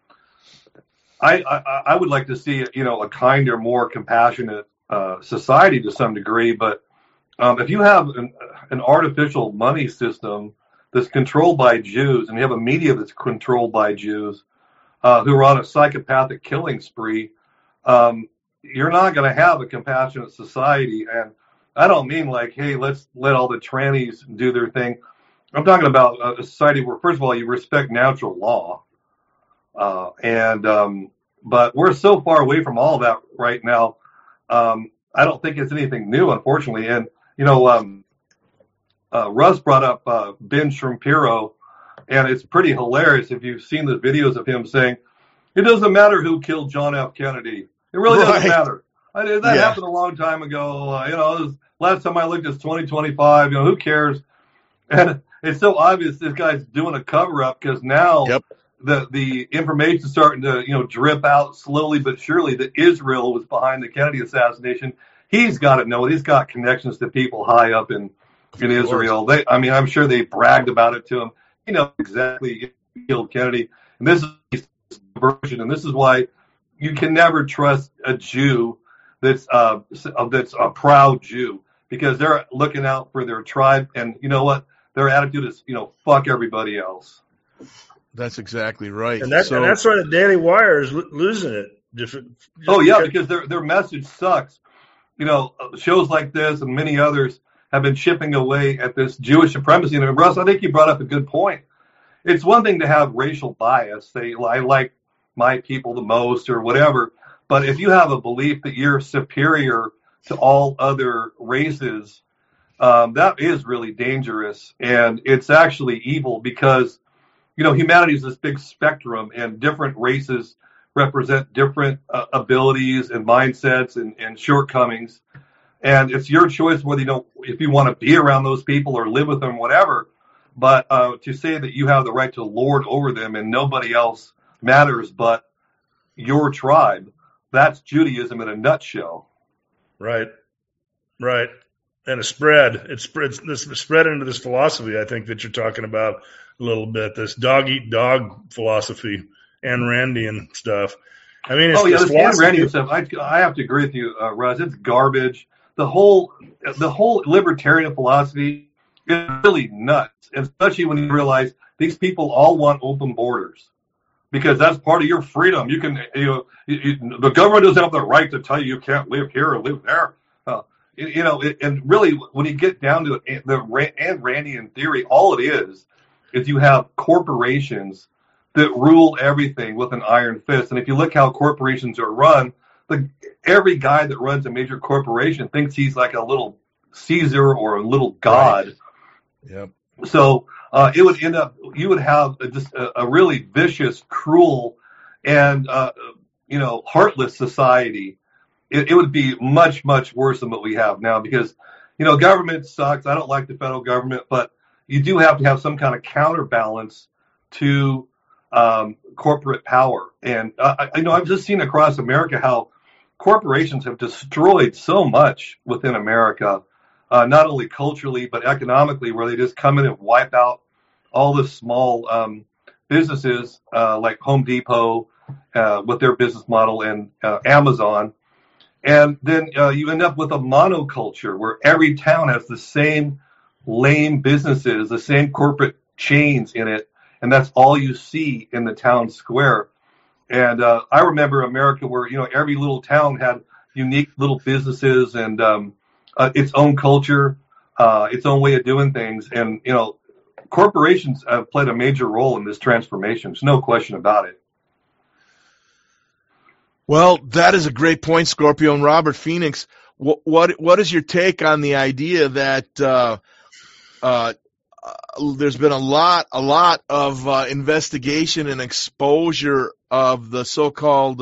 I would like to see, you know, a kinder, more compassionate society to some degree. But if you have an artificial money system that's controlled by Jews, and you have a media that's controlled by Jews who are on a psychopathic killing spree, you're not going to have a compassionate society. And I don't mean like, hey, let's let all the trannies do their thing. I'm talking about a society where, first of all, you respect natural law. But we're so far away from all that right now. I don't think it's anything new, unfortunately. And, you know, Russ brought up Ben Shapiro, and it's pretty hilarious if you've seen the videos of him saying, it doesn't matter who killed John F. Kennedy. It really doesn't matter. That happened a long time ago. You know, last time I looked, it's 2025. You know, who cares? And it's so obvious this guy's doing a cover-up because now the information's starting to, you know, drip out slowly but surely that Israel was behind the Kennedy assassination. He's got to know it. He's got connections to people high up in Israel. I'm sure they bragged about it to him. He knows exactly who killed Kennedy. And this is version, and this is why you can never trust a Jew that's a proud Jew, because they're looking out for their tribe, and you know what? Their attitude is, you know, fuck everybody else. That's exactly right. And that's why the Daily Wire is losing it. Because their message sucks. You know, shows like this and many others have been chipping away at this Jewish supremacy. And Russ, I think you brought up a good point. It's one thing to have racial bias, say, I like my people the most or whatever, but if you have a belief that you're superior to all other races, that is really dangerous, and it's actually evil because, humanity is this big spectrum, and different races represent different abilities and mindsets and shortcomings, and it's your choice whether if you want to be around those people or live with them, whatever. But to say that you have the right to lord over them and nobody else matters but your tribe, that's Judaism in a nutshell. Right. And it spread into this philosophy, I think, that you're talking about a little bit, this dog-eat-dog philosophy, Ayn Randian stuff. I mean, it's this Ayn Randian stuff, I have to agree with you, Russ. It's garbage. The whole libertarian philosophy is really nuts, especially when you realize these people all want open borders because that's part of your freedom. You can, the government doesn't have the right to tell you can't live here or live there. And really, when you get down to it, the Ayn Randian theory, all it is you have corporations that rule everything with an iron fist. And if you look how corporations are run, every guy that runs a major corporation thinks he's like a little Caesar or a little god. Right. Yep. So it would end up, you would have a really vicious, cruel, and heartless society. It would be much, much worse than what we have now because, government sucks. I don't like the federal government, but you do have to have some kind of counterbalance to corporate power. And, I've just seen across America how corporations have destroyed so much within America, not only culturally, but economically, where they just come in and wipe out all the small businesses like Home Depot with their business model and Amazon. And then you end up with a monoculture where every town has the same lame businesses, the same corporate chains in it, and that's all you see in the town square. And I remember America where, every little town had unique little businesses and its own culture, its own way of doing things. And, corporations have played a major role in this transformation. There's no question about it. Well, that is a great point, Scorpio. And Robert Phoenix, what is your take on the idea that there's been a lot of investigation and exposure of the so-called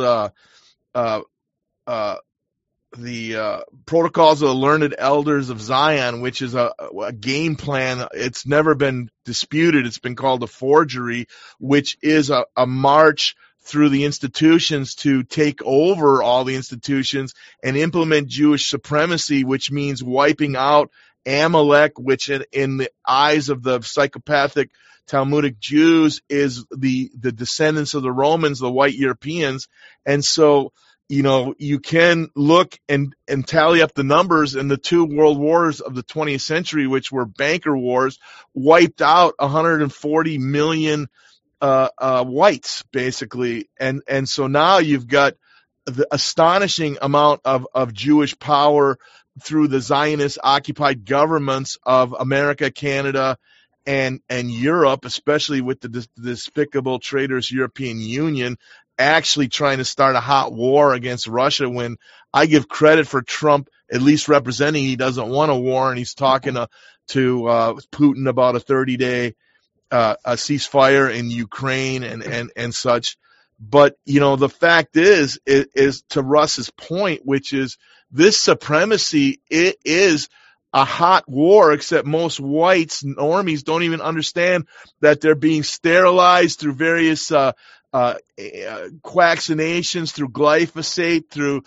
the Protocols of the Learned Elders of Zion, which is a game plan. It's never been disputed. It's been called a forgery, which is a march through the institutions to take over all the institutions and implement Jewish supremacy, which means wiping out Amalek, which in the eyes of the psychopathic Talmudic Jews is the descendants of the Romans, the white Europeans. And so, you can look and tally up the numbers, and the two world wars of the 20th century, which were banker wars, wiped out 140 million whites, basically. And so now you've got the astonishing amount of Jewish power through the Zionist occupied governments of America, Canada, and Europe, especially with the despicable traitorous European Union, actually trying to start a hot war against Russia, when I give credit for Trump at least representing he doesn't want a war, and he's talking to Putin about a 30-day a ceasefire in Ukraine and such. But, the fact is to Russ's point, which is this supremacy, it is a hot war, except most whites, normies, don't even understand that they're being sterilized through various quaccinations, through glyphosate, through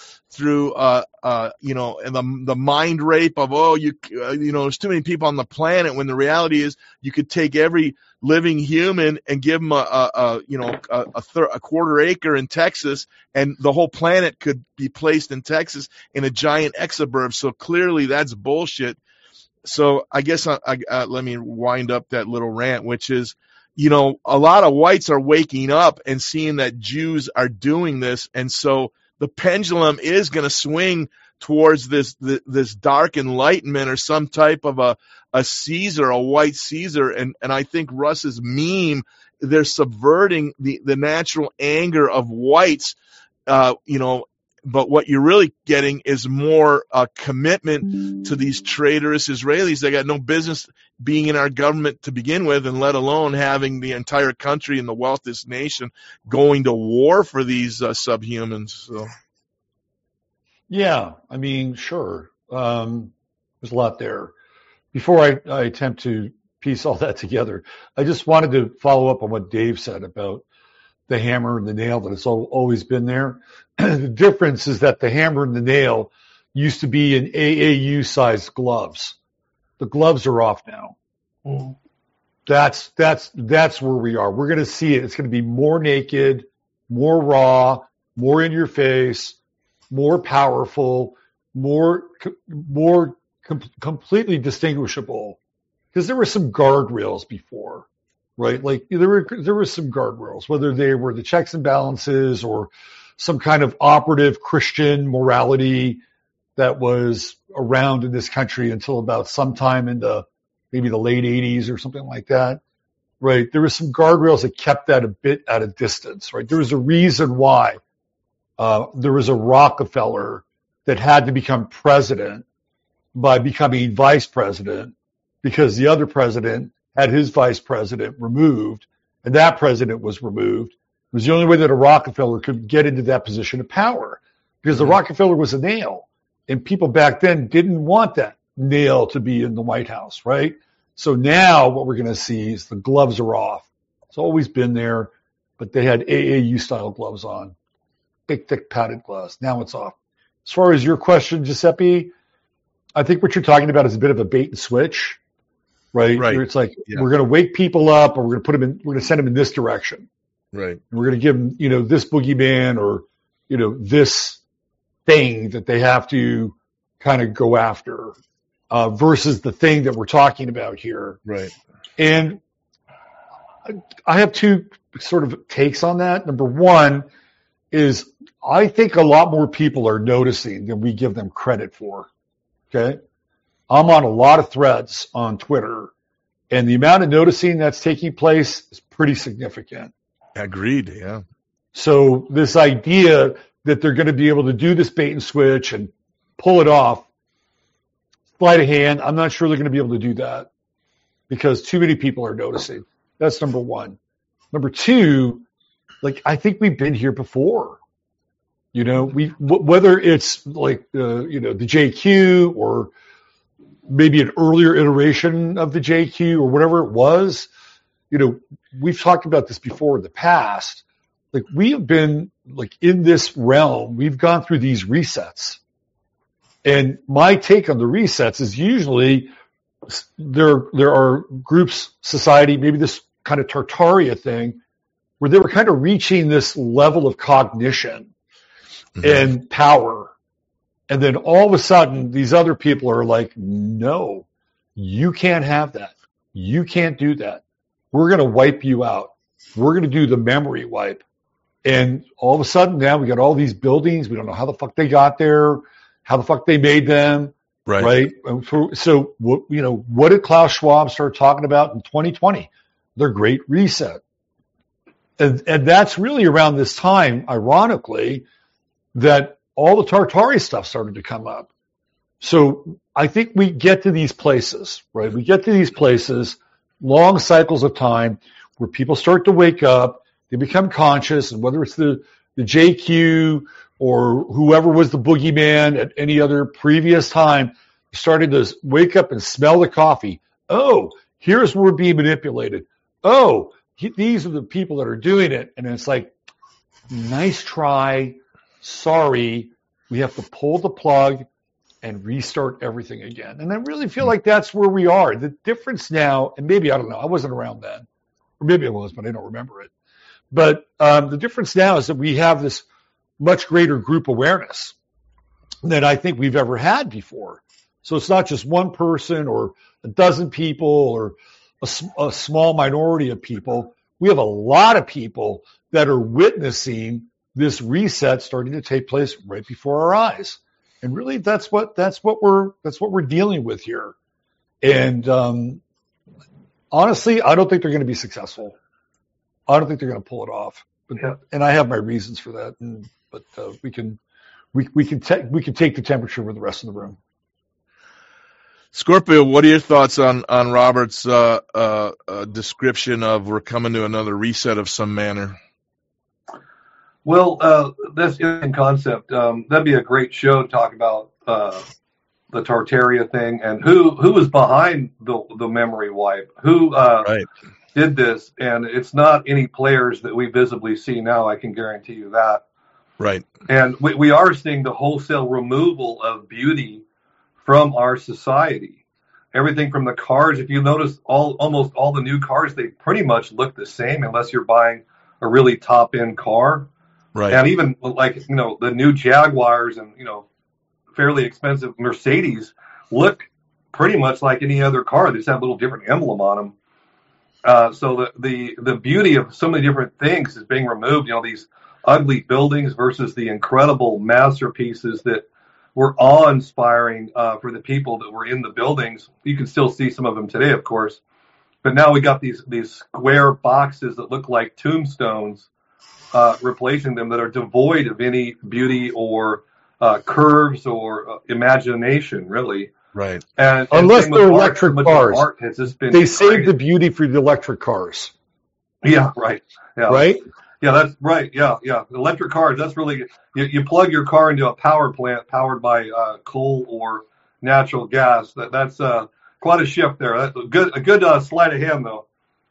and the mind rape of, there's too many people on the planet, when the reality is you could take every living human and give them a quarter acre in Texas, and the whole planet could be placed in Texas in a giant exoburb. So clearly that's bullshit. So I guess let me wind up that little rant, which is, a lot of whites are waking up and seeing that Jews are doing this. And so the pendulum is going to swing towards this dark enlightenment or some type of a Caesar, a white Caesar. And I think Russ's meme, they're subverting the natural anger of whites, but what you're really getting is more commitment to these traitorous Israelis. They got no business being in our government to begin with, and let alone having the entire country and the wealthiest nation going to war for these subhumans. So. Yeah, I mean, sure. There's a lot there. Before I attempt to piece all that together, I just wanted to follow up on what Dave said about the hammer and the nail, that it's always been there. The difference is that the hammer and the nail used to be in AAU-sized gloves. The gloves are off now. Mm. That's where we are. We're going to see it. It's going to be more naked, more raw, more in your face, more powerful, more completely distinguishable. Because there were some guardrails before, right? Like there were some guardrails, whether they were the checks and balances or some kind of operative Christian morality that was around in this country until about sometime in maybe the late 80s or something like that, right? There were some guardrails that kept that a bit at a distance, right? There was a reason why there was a Rockefeller that had to become president by becoming vice president, because the other president had his vice president removed, and that president was removed. It was the only way that a Rockefeller could get into that position of power, because the Rockefeller was a nail, and people back then didn't want that nail to be in the White House, right? So now what we're going to see is the gloves are off. It's always been there, but they had AAU-style gloves on, big, thick, padded gloves. Now it's off. As far as your question, Giuseppe, I think what you're talking about is a bit of a bait and switch, right? Where it's like, we're going to wake people up, or we're going to send them in this direction. Right. And we're going to give them, this boogeyman or, this thing that they have to kind of go after, versus the thing that we're talking about here. Right. And I have two sort of takes on that. Number one is I think a lot more people are noticing than we give them credit for. Okay. I'm on a lot of threads on Twitter, and the amount of noticing that's taking place is pretty significant. Agreed. Yeah. So this idea that they're going to be able to do this bait and switch and pull it off, sleight of hand, I'm not sure they're going to be able to do that because too many people are noticing. That's number one. Number two, I think we've been here before. Whether it's like, the JQ or maybe an earlier iteration of the JQ or whatever it was, we've talked about this before in the past. We have been in this realm, we've gone through these resets. And my take on the resets is usually there are groups, society, maybe this kind of Tartaria thing, where they were kind of reaching this level of cognition and power. And then all of a sudden, these other people are like, no, you can't have that. You can't do that. We're going to wipe you out. We're going to do the memory wipe. And all of a sudden now we got all these buildings. We don't know how the fuck they got there, how the fuck they made them. Right. So, what did Klaus Schwab start talking about in 2020? Their Great Reset. And that's really around this time, ironically, that all the Tartari stuff started to come up. So I think we get to these places, right? We get to these places, long cycles of time where people start to wake up, they become conscious, and whether it's the JQ or whoever was the boogeyman at any other previous time, started to wake up and smell the coffee. Oh, here's where we're being manipulated. Oh, these are the people that are doing it. And it's like, nice try. Sorry, we have to pull the plug and restart everything again. And I really feel like that's where we are. The difference now, and maybe, I don't know, I wasn't around then. Or maybe I was, but I don't remember it. But the difference now is that we have this much greater group awareness than I think we've ever had before. So it's not just one person or a dozen people or a small minority of people. We have a lot of people that are witnessing this reset starting to take place right before our eyes. And really, that's what we're dealing with here. And honestly, I don't think they're going to be successful. I don't think they're going to pull it off. But, and I have my reasons for that. But we can take the temperature with the rest of the room. Scorpio, what are your thoughts on Robert's description of we're coming to another reset of some manner? Well, that's in concept. That'd be a great show to talk about the Tartaria thing and who was behind the memory wipe, who did this, and it's not any players that we visibly see now. I can guarantee you that. Right. And we are seeing the wholesale removal of beauty from our society. Everything from the cars. If you notice, almost all the new cars, they pretty much look the same unless you're buying a really top end car. Right. And even like, the new Jaguars and, fairly expensive Mercedes look pretty much like any other car. They just have a little different emblem on them. So the beauty of so many different things is being removed. These ugly buildings versus the incredible masterpieces that were awe-inspiring for the people that were in the buildings. You can still see some of them today, of course. But now we got these square boxes that look like tombstones replacing them that are devoid of any beauty or curves or imagination, really. Right. And unless they're electric cars. Art has just been they saved the beauty for the electric cars. Yeah, right. Yeah. Right? Yeah, that's right. Yeah. Electric cars, that's really, you plug your car into a power plant powered by coal or natural gas. That's quite a shift there. That's a good sleight of hand, though.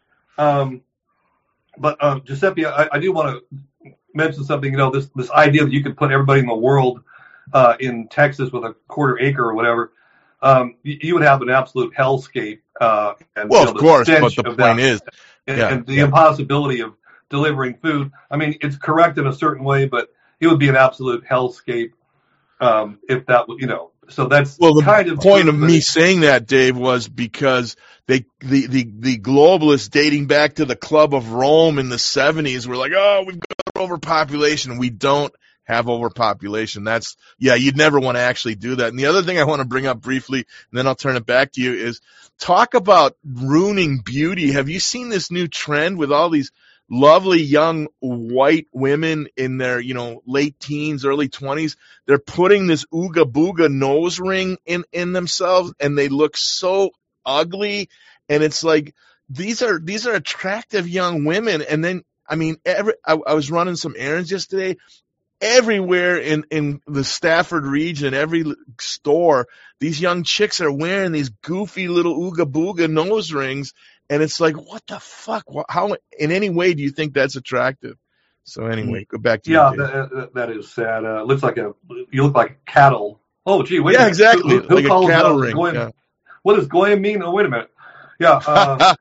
But Giuseppe, I do want to mention something. This idea that you could put everybody in the world in Texas with a quarter acre or whatever, you would have an absolute hellscape. And, of course, but the point is, and the impossibility of delivering food. I mean, it's correct in a certain way, but it would be an absolute hellscape if that would, So that's the point of me saying that, Dave, was because the globalists dating back to the Club of Rome in the 70s were like, oh, we've got overpopulation. We don't have overpopulation. You'd never want to actually do that. And the other thing I want to bring up briefly, and then I'll turn it back to you, is talk about ruining beauty. Have you seen this new trend with all these lovely young white women in their, late teens, early 20s? They're putting this ooga booga nose ring in themselves, and they look so ugly. And it's like, these are attractive young women. And then, I was running some errands yesterday. Everywhere in the Stafford region, every store, these young chicks are wearing these goofy little ooga booga nose rings. And it's like, what the fuck? How, in any way, do you think that's attractive? So anyway, go back to you. Yeah, that is sad. You look like cattle. Oh, gee, wait a minute. Exactly. Who like calls a cattle that ring. Goyim? Yeah. What does Goyim mean? Oh, wait a minute. Yeah.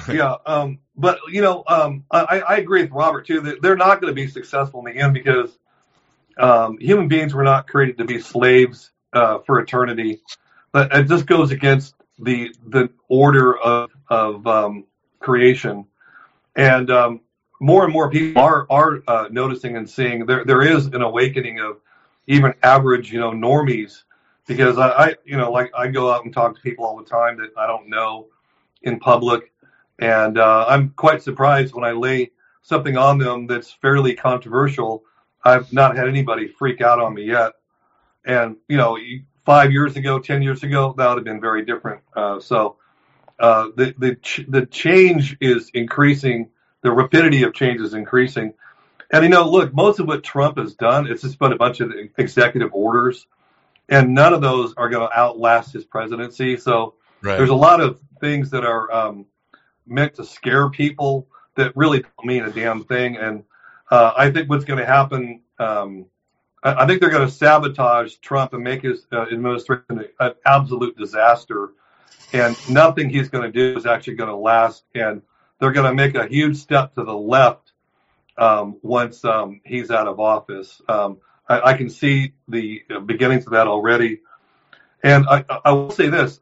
But, I agree with Robert, too, that they're not going to be successful in the end because human beings were not created to be slaves for eternity. But it just goes against the order of creation. And more and more people are noticing and seeing there is an awakening of even average, normies, because I go out and talk to people all the time that I don't know in public. And I'm quite surprised when I lay something on them that's fairly controversial. I've not had anybody freak out on me yet. And, 5 years ago, 10 years ago, that would have been very different. So the change is increasing. The rapidity of change is increasing. And, look, most of what Trump has done, it's just been a bunch of executive orders. And none of those are going to outlast his presidency. So There's a lot of things that are meant to scare people that really don't mean a damn thing. And I think what's going to happen, I think they're going to sabotage Trump and make his administration an absolute disaster. And nothing he's going to do is actually going to last. And they're going to make a huge step to the left once he's out of office. I can see the beginnings of that already. And I will say this.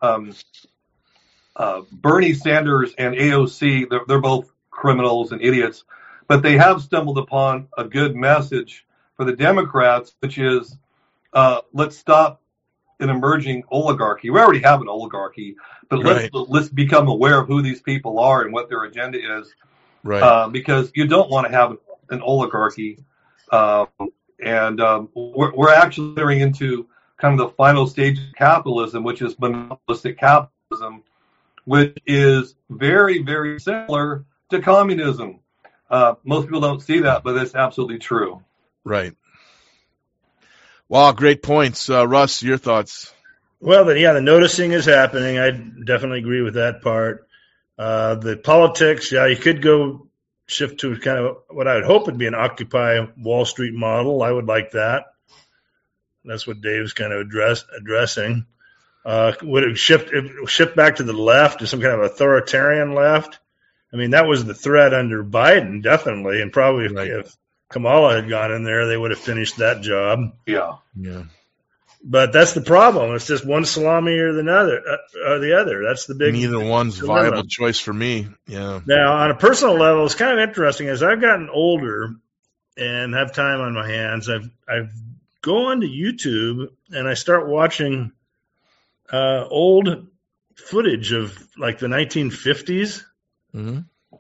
Bernie Sanders and AOC, they're both criminals and idiots, but they have stumbled upon a good message for the Democrats, which is let's stop an emerging oligarchy. We already have an oligarchy, but let's become aware of who these people are and what their agenda is. Right. Because you don't want to have an oligarchy. We're actually entering into kind of the final stage of capitalism, which is monopolistic capitalism, which is very, very similar to communism. Most people don't see that, but it's absolutely true. Right. Wow, great points. Russ, your thoughts? Well, the noticing is happening. I definitely agree with that part. The politics, you could go shift to kind of what I would hope would be an Occupy Wall Street model. I would like that. That's what Dave's kind of addressing. Would it shift back to the left, to some kind of authoritarian left? I mean, that was the threat under Biden, definitely, and probably if Kamala had gone in there, they would have finished that job. Yeah. But that's the problem. It's just one salami or the other. That's the big. Neither one's a viable choice for me. Yeah. Now, on a personal level, it's kind of interesting. As I've gotten older and have time on my hands, I've go onto YouTube and I start watching old footage of like the 1950s. Mm-hmm.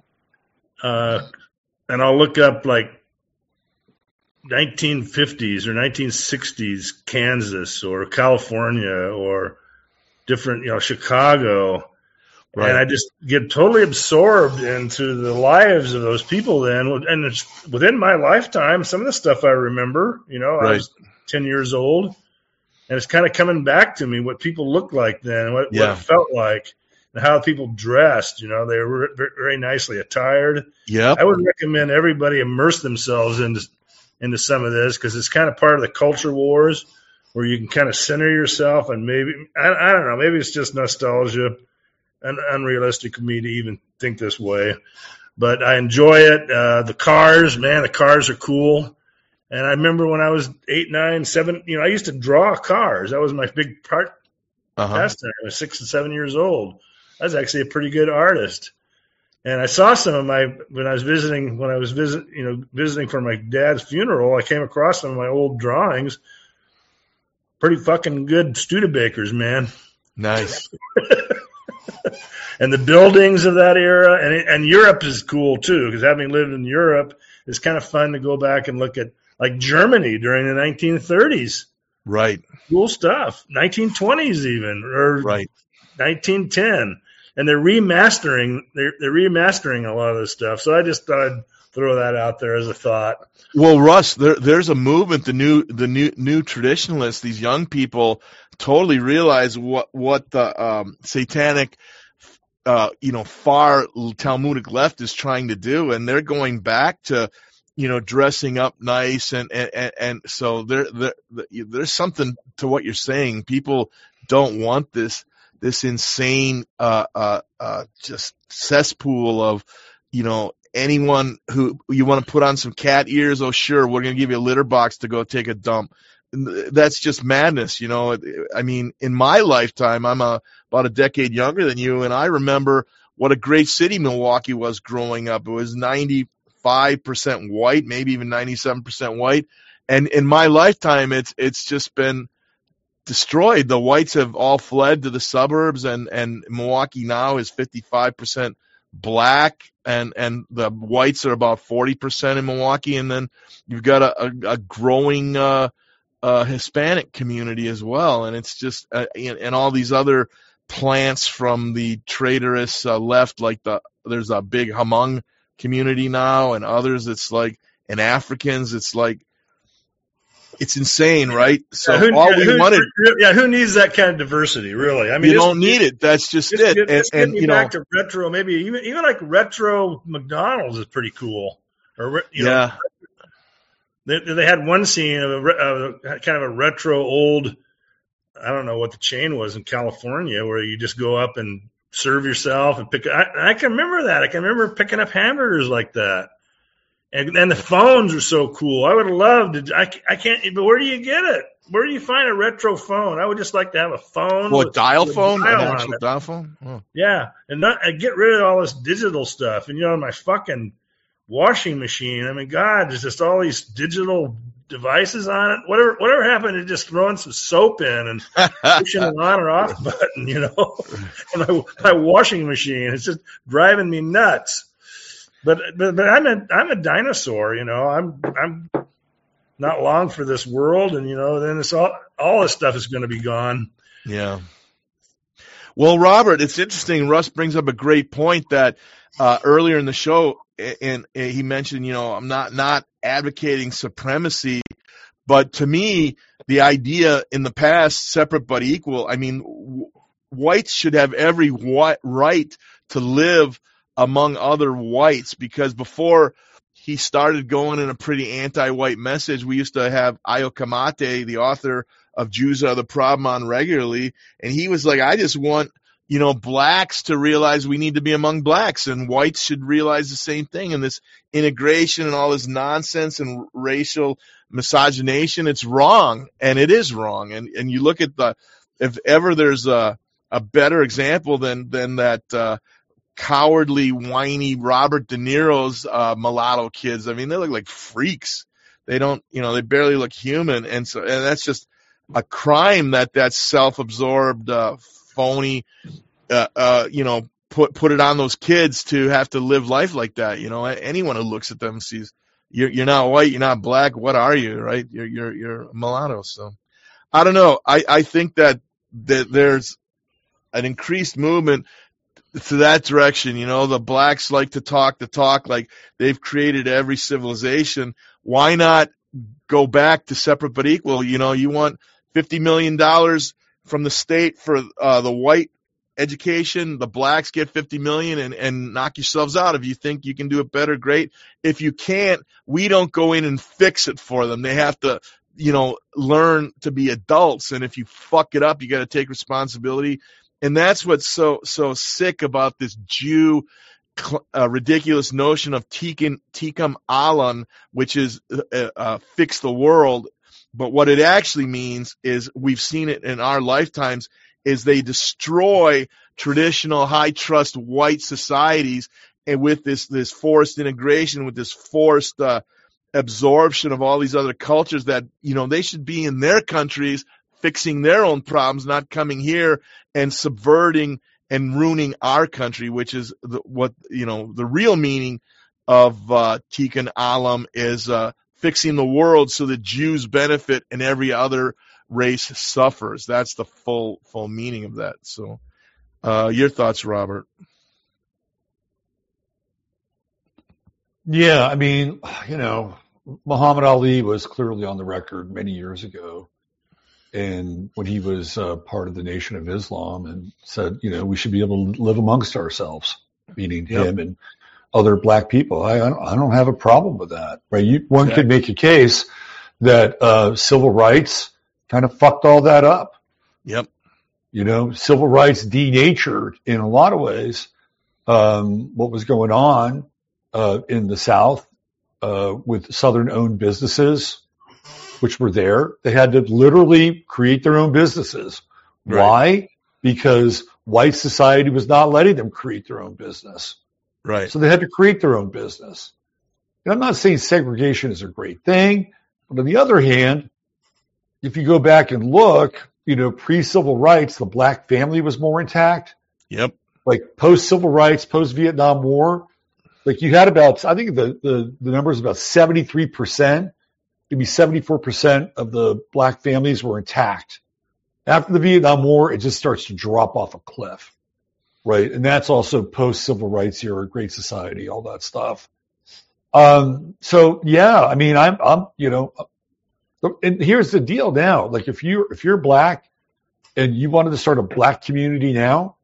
And I'll look up like 1950s or 1960s Kansas or California or different, Chicago. Right. And I just get totally absorbed into the lives of those people then. And it's within my lifetime, some of the stuff I remember, I was 10 years old. And it's kind of coming back to me what people looked like then, what it felt like, and how people dressed. They were very nicely attired. Yeah, I would recommend everybody immerse themselves into some of this because it's kind of part of the culture wars where you can kind of center yourself and maybe, I don't know, maybe it's just nostalgia and unrealistic for me to even think this way. But I enjoy it. The cars are cool. And I remember when I was 8, 9, 7, I used to draw cars. That was my big part. Pastime. I was 6 and 7 years old. I was actually a pretty good artist. And I saw some of when I was visiting for my dad's funeral, I came across some of my old drawings. Pretty fucking good Studebakers, man. Nice. And the buildings of that era, and Europe is cool too, because having lived in Europe, it's kind of fun to go back and look at like Germany during the 1930s. Right. Cool stuff. 1920s even, or 1910. And they're remastering a lot of this stuff. So I just thought I'd throw that out there as a thought. Well, Russ, there's a movement. The new traditionalists, these young people, totally realize what the satanic, far Talmudic left is trying to do, and they're going back to, dressing up nice, and so there's something to what you're saying. People don't want this insane just cesspool of anyone who you want to put on some cat ears. Oh sure, we're going to give you a litter box to go take a dump. That's just madness. I mean, in my lifetime, I'm about a decade younger than you, and I remember what a great city Milwaukee was growing up. It was 95% white, maybe even 97% white, and in my lifetime it's just been destroyed. The whites have all fled to the suburbs, and Milwaukee now is 55% black, and the whites are about 40% in Milwaukee, and then you've got a growing Hispanic community as well, and it's just and all these other plants from the traitorous left, like there's a big Hmong community now, and others it's like, and Africans, it's like, it's insane, right? So who needs that kind of diversity, really? I mean, you don't need it. That's just it. And back to retro, maybe even like retro McDonald's is pretty cool. Or they had one scene of a kind of a retro old, I don't know what the chain was in California, where you just go up and serve yourself and pick. I can remember that. I can remember picking up hamburgers like that. And the phones are so cool. I would have loved to. I can't. But where do you get it? Where do you find a retro phone? I would just like to have a phone. Well, dial phone, an actual dial phone. Oh. Yeah, and get rid of all this digital stuff. And my fucking washing machine. I mean, God, there's just all these digital devices on it. Whatever happened to just throwing some soap in and pushing an on or off button, and my washing machine? It's just driving me nuts. But I'm a dinosaur, I'm not long for this world, and then it's all this stuff is going to be gone. Yeah. Well, Robert, it's interesting. Russ brings up a great point that earlier in the show, and he mentioned, I'm not advocating supremacy, but to me, the idea in the past, separate but equal. I mean, whites should have every right to live among other whites, because before he started going in a pretty anti-white message, we used to have Ayo Kamate, the author of Jews Are the Problem, on regularly, and he was like, I just want blacks to realize we need to be among blacks, and whites should realize the same thing. And this integration and all this nonsense and racial misogynation, it's wrong, and it is wrong. And you look at if ever there's a better example than that cowardly, whiny Robert De Niro's mulatto kids. I mean, they look like freaks. They don't, they barely look human, and that's just a crime that self-absorbed, phony, put it on those kids to have to live life like that. Anyone who looks at them sees you're not white, you're not black. What are you, right? You're a mulatto. So I don't know. I think that there's an increased movement to that direction. The blacks like to talk the talk, like they've created every civilization. Why not go back to separate but equal? You want $50 million from the state for the white education, the blacks get $50 million and knock yourselves out. If you think you can do it better, great. If you can't, we don't go in and fix it for them. They have to, learn to be adults. And if you fuck it up, you got to take responsibility. And that's what's so sick about this Jew ridiculous notion of Tikkun Olam, which is fix the world. But what it actually means is, we've seen it in our lifetimes, is they destroy traditional high trust white societies, and with this forced integration, with this forced absorption of all these other cultures that, they should be in their countries fixing their own problems, not coming here and subverting and ruining our country, which is the real meaning of Tikkun Olam is fixing the world so that Jews benefit and every other race suffers. That's the full meaning of that. So your thoughts, Robert? Yeah, I mean, Muhammad Ali was clearly on the record many years ago, and when he was part of the Nation of Islam, and said, we should be able to live amongst ourselves, meaning him and other black people. I don't have a problem with that, right? One could make a case that civil rights kind of fucked all that up. Yep. Civil rights denatured in a lot of ways what was going on in the South with Southern-owned businesses, which were there. They had to literally create their own businesses. Right. Why? Because white society was not letting them create their own business. Right. So they had to create their own business. And I'm not saying segregation is a great thing, but on the other hand, if you go back and look, pre-civil rights, the black family was more intact. Yep. Like post-civil rights, post-Vietnam War, like you had about, I think the number is about 73%, maybe 74% of the black families were intact. After the Vietnam War, it just starts to drop off a cliff, right? And that's also post-civil rights era, Great Society, all that stuff. So yeah, I mean, I'm and here's the deal now. Like if you're black and you wanted to start a black community now,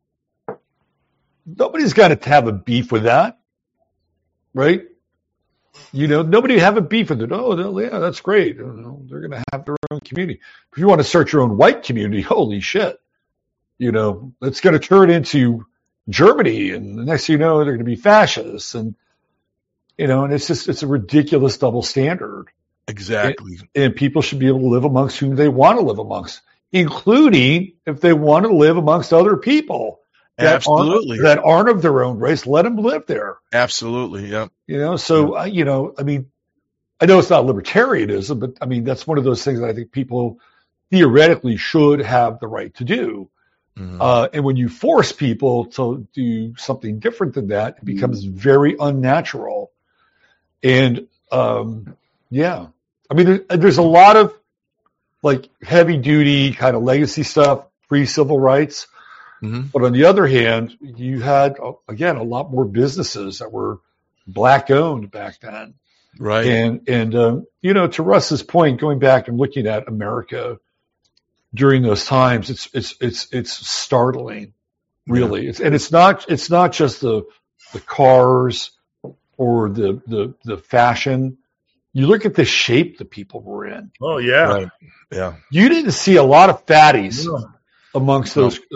nobody's got to have a beef with that, right? Nobody have a beef with it. Oh, yeah, that's great. They're going to have their own community. If you want to start your own white community, holy shit, it's going to turn into Germany, and the next thing you know, they're going to be fascists, and and it's a ridiculous double standard. Exactly. And people should be able to live amongst whom they want to live amongst, including if they want to live amongst other people that aren't of their own race. Let them live there. Absolutely. Yeah. I mean, I know it's not libertarianism, but I mean, that's one of those things that I think people theoretically should have the right to do. And when you force people to do something different than that, it becomes very unnatural. And yeah, I mean, there's a lot of like heavy duty kind of legacy stuff, pre-civil rights. But on the other hand, you had, again, a lot more businesses that were black owned back then. Right. And you know, to Russ's point, going back and looking at America during those times, it's startling, really. Yeah. It's not just the cars or the fashion. You look at the shape the people were in. Oh yeah. Right. Yeah. You didn't see a lot of fatties amongst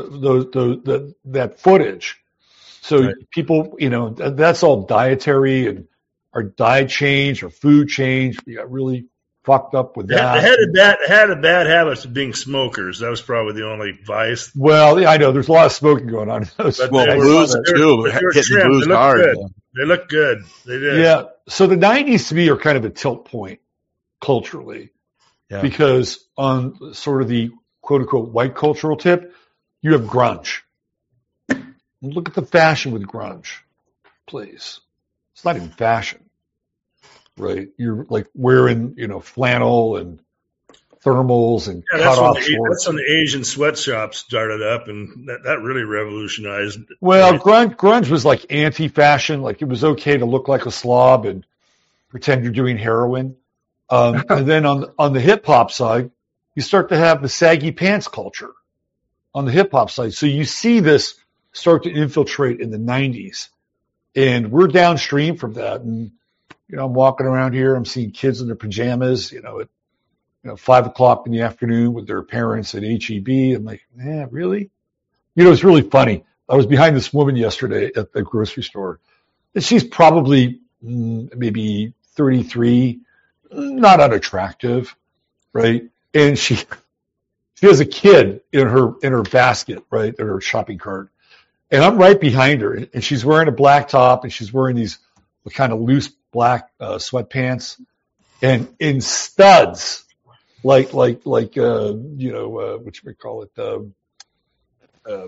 that footage. So people, you know, that's all dietary and our diet change or food change. We got really fucked up with that. They had a bad habits of being smokers. That was probably the only vice. Well, yeah, I know there's a lot of smoking going on. Booze too. Hitting booze hard. Good. They look good. They did. Yeah. So the 90s to me are kind of a tilt point culturally, because on sort of the quote unquote white cultural tip, you have grunge. Look at the fashion with grunge, please. It's not even fashion. Right, you're like wearing, you know, flannel and thermals and cut-off shorts. That's when the Asian sweatshops started up, and that really revolutionized. Well, grunge was like anti-fashion. Like it was okay to look like a slob and pretend you're doing heroin. And then on the hip hop side, you start to have the saggy pants culture on the hip hop side. So you see this start to infiltrate in the 90s, and we're downstream from that. And you know, I'm walking around here. I'm seeing kids in their pajamas, you know, at 5 o'clock in the afternoon with their parents at HEB. I'm like, yeah, really? You know, it's really funny. I was behind this woman yesterday at the grocery store, and she's probably maybe 33, not unattractive, right? And she has a kid in her basket, right, in her shopping cart, and I'm right behind her, and she's wearing a black top, and she's wearing these kind of loose black sweatpants and in studs, like you know, what you would call it,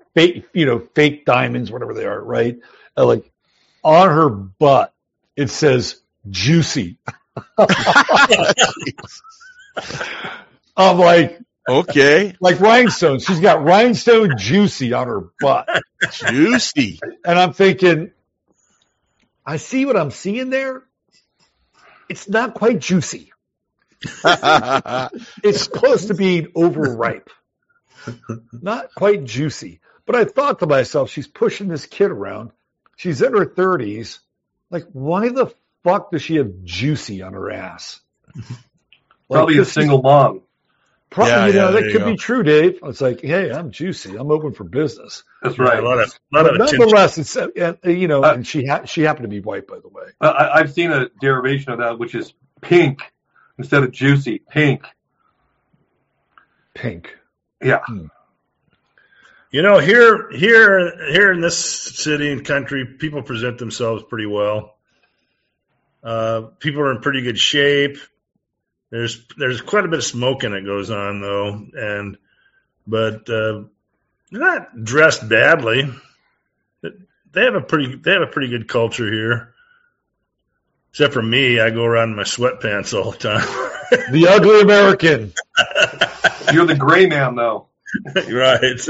fake diamonds, whatever they are, right? Like on her butt, it says juicy. I'm like, okay, like rhinestones. She's got rhinestone juicy on her butt, juicy, and I'm thinking, I see what I'm seeing there. It's not quite juicy. It's close to being overripe. Not quite juicy. But I thought to myself, she's pushing this kid around. She's in her 30s. Like, why the fuck does she have juicy on her ass? Probably a single mom. Probably, that could be true, Dave. It's like, hey, I'm juicy. I'm open for business. That's right. A lot of nonetheless, it's you know, and she happened to be white, by the way. I've seen a derivation of that, which is pink instead of juicy. Pink. Yeah. You know, here in this city and country, people present themselves pretty well. People are in pretty good shape. There's quite a bit of smoking that goes on though, but they're not dressed badly. They have a pretty good culture here. Except for me, I go around in my sweatpants all the time. The ugly American. You're the gray man, though. Right.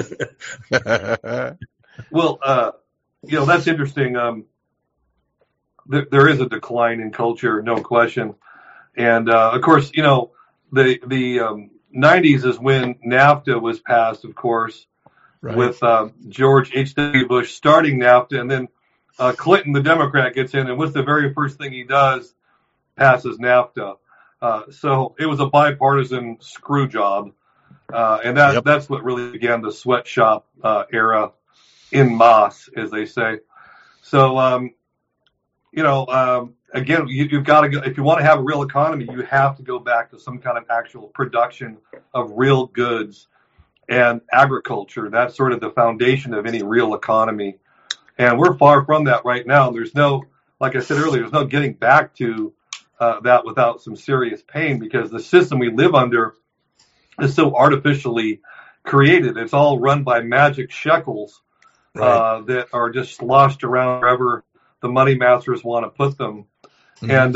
Well, you know, that's interesting. There is a decline in culture, no question. And, of course, you know, the 90s is when NAFTA was passed, of course, right, with George H.W. Bush starting NAFTA, and then Clinton, the Democrat, gets in, and what's the very first thing he does? Passes NAFTA. So it was a bipartisan screw job, and that's what really began the sweatshop era en masse, as they say. So, you know, again, you've got to go, if you want to have a real economy, you have to go back to some kind of actual production of real goods and agriculture. That's sort of the foundation of any real economy. And we're far from that right now. There's no, like I said earlier, there's no getting back to that without some serious pain, because the system we live under is so artificially created. It's all run by magic shekels that are just sloshed around wherever the money masters want to put them. And,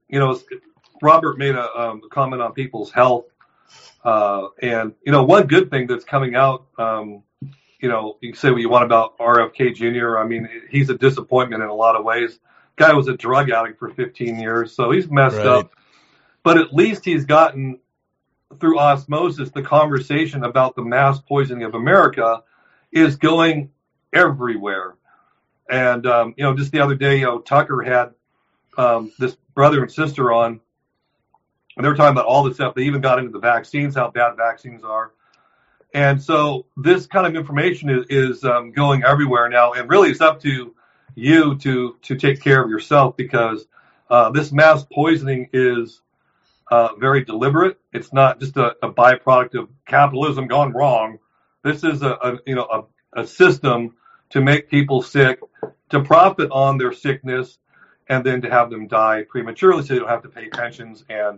Robert made a comment on people's health. And, one good thing that's coming out, you can say what you want about RFK Jr. I mean, he's a disappointment in a lot of ways. Guy was a drug addict for 15 years, so he's messed up. But at least he's gotten, through osmosis, the conversation about the mass poisoning of America is going everywhere. And, just the other day, Tucker had this brother and sister on, and they were talking about all this stuff. They even got into the vaccines, how bad vaccines are. And so this kind of information is going everywhere now. And really it's up to you to take care of yourself, because this mass poisoning is very deliberate. It's not just a byproduct of capitalism gone wrong. This is a system to make people sick, to profit on their sickness, and then to have them die prematurely so they don't have to pay pensions and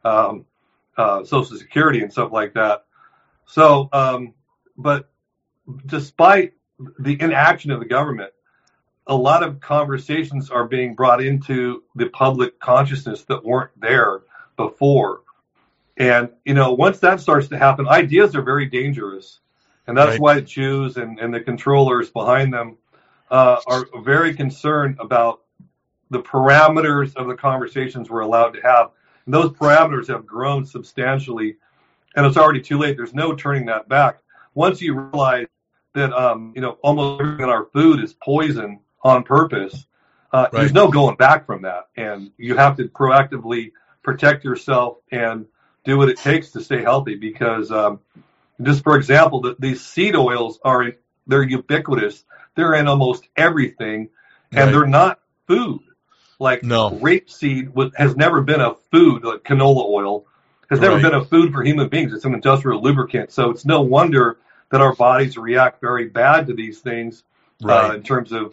Social Security and stuff like that. So, but despite the inaction of the government, a lot of conversations are being brought into the public consciousness that weren't there before. And, once that starts to happen, ideas are very dangerous. And that's why the Jews and the controllers behind them are very concerned about the parameters of the conversations we're allowed to have. And those parameters have grown substantially, and it's already too late. There's no turning that back. Once you realize that, almost everything in our food is poison on purpose, there's no going back from that. And you have to proactively protect yourself and do what it takes to stay healthy, because just for example, these seed oils they're ubiquitous. They're in almost everything, and they're not food. Like rapeseed has never been a food, like canola oil has never been a food for human beings. It's an industrial lubricant. So it's no wonder that our bodies react very bad to these things in terms of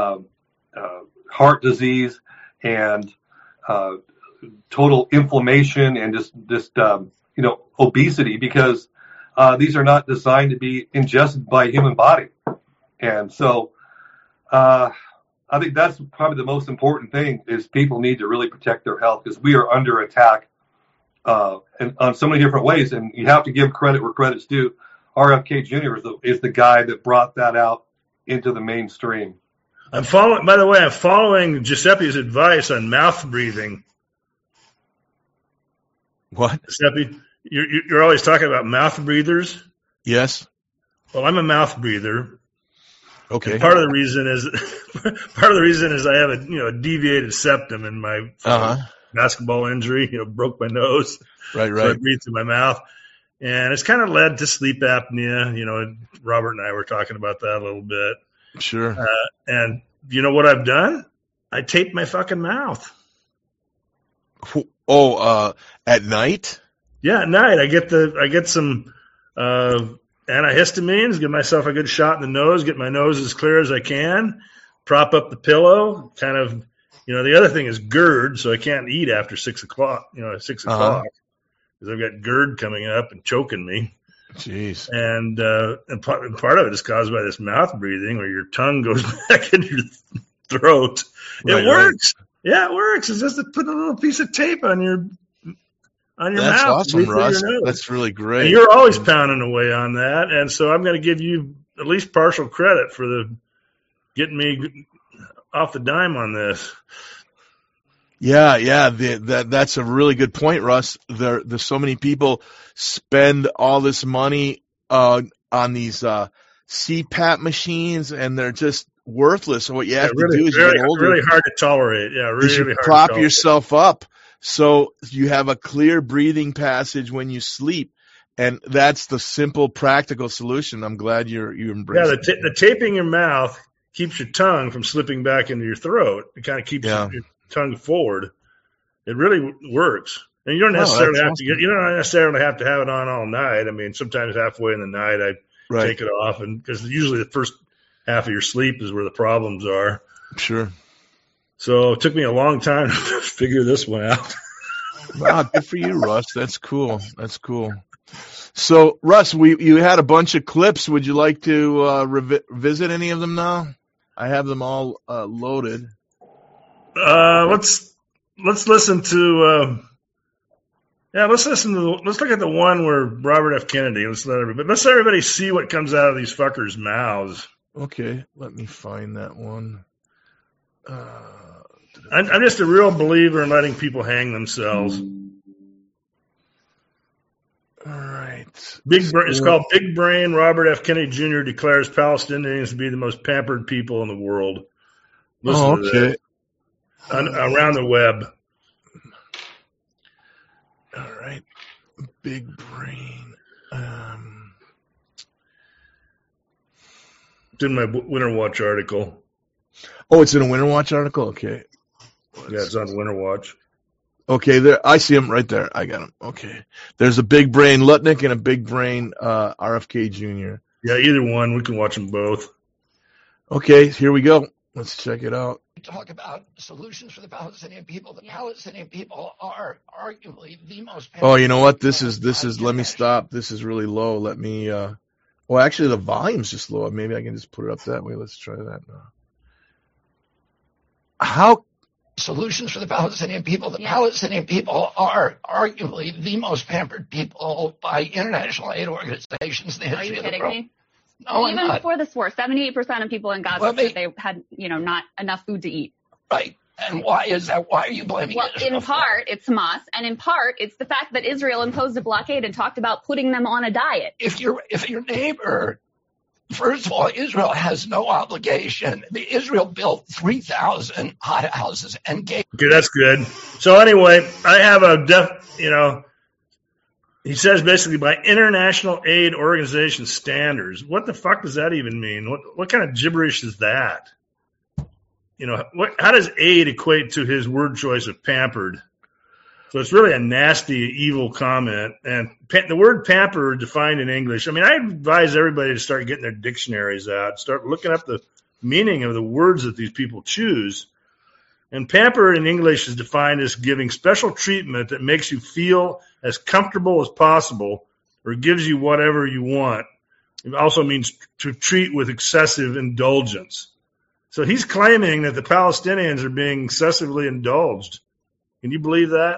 heart disease and total inflammation and just obesity, because these are not designed to be ingested by a human body. And so I think that's probably the most important thing, is people need to really protect their health, because we are under attack and on so many different ways. And you have to give credit where credit's due. RFK Jr. is the guy that brought that out into the mainstream. I'm following Giuseppe's advice on mouth breathing. What? Giuseppe, you're always talking about mouth breathers. Yes. Well, I'm a mouth breather. Okay. And part of the reason is I have a deviated septum in my basketball injury. Broke my nose. Right. So I breathe through my mouth, and it's kind of led to sleep apnea. Robert and I were talking about that a little bit. Sure. And you know what I've done? I taped my fucking mouth. Oh, at night? Yeah, at night. I get some antihistamines, give myself a good shot in the nose, get my nose as clear as I can, prop up the pillow, kind of, the other thing is GERD, so I can't eat after 6 o'clock, at 6 o'clock, because I've got GERD coming up and choking me. Jeez. And part of it is caused by this mouth breathing, where your tongue goes back in your throat. It works. Right. Yeah, it works. It's just to put a little piece of tape on your mouth. That's awesome, Russ. That's really great. And you're always pounding away on that, and so I'm going to give you at least partial credit for getting me off the dime on this. Yeah. That's a really good point, Russ. There's so many people spend all this money on these CPAP machines, and they're just worthless. So what you have to do is you get older. Really hard to tolerate. Yeah, really hard. Prop yourself up so you have a clear breathing passage when you sleep, and that's the simple, practical solution. I'm glad you embrace it. Yeah, the taping your mouth keeps your tongue from slipping back into your throat. It kind of keeps your tongue forward. It really works. And you don't necessarily have to have it on all night. I mean, sometimes halfway in the night I take it off, and because usually the first half of your sleep is where the problems are. Sure. So it took me a long time to figure this one out. Wow, good for you, Russ. That's cool. That's cool. So, Russ, you had a bunch of clips. Would you like to revisit any of them now? I have them all loaded. Let's listen to. Let's look at the one where Robert F. Kennedy. Let's let everybody see what comes out of these fuckers' mouths. Okay, let me find that one. I'm just a real believer in letting people hang themselves. All right. It's called Big Brain. Robert F. Kennedy Jr. declares Palestinians to be the most pampered people in the world. Listen to that. Around the web. All right. Big Brain. It's in my Winter Watch article. Oh, it's in a Winter Watch article? Okay. Yeah, it's on Winter Watch. Okay, there. I see him right there. I got him. Okay. There's a Big Brain Lutnick and a Big Brain RFK Jr. Yeah, either one. We can watch them both. Okay, here we go. Let's check it out. Talk about solutions for the Palestinian people. The Palestinian people are arguably the most. Oh, you know what? This is. Let me stop. This is really low. Let me. Well, actually, the volume's just low. Maybe I can just put it up that way. Let's try that now. How? Solutions for the Palestinian people. The Palestinian people are arguably the most pampered people by international aid organizations in the history of the world. Are you kidding me? No, even before this war, 78% of people in Gaza said they had, not enough food to eat. Right. And why is that? Why are you blaming Israel? In part, it's Hamas, and in part, it's the fact that Israel imposed a blockade and talked about putting them on a diet. If your neighbor, first of all, Israel has no obligation. Israel built 3,000 hot houses and gave. Okay, that's good. So anyway, I have he says basically by international aid organization standards. What the fuck does that even mean? What kind of gibberish is that? How does aid equate to his word choice of pampered? So it's really a nasty, evil comment. And the word pampered defined in English. I mean, I advise everybody to start getting their dictionaries out, start looking up the meaning of the words that these people choose. And pamper in English is defined as giving special treatment that makes you feel as comfortable as possible or gives you whatever you want. It also means to treat with excessive indulgence. So he's claiming that the Palestinians are being excessively indulged. Can you believe that?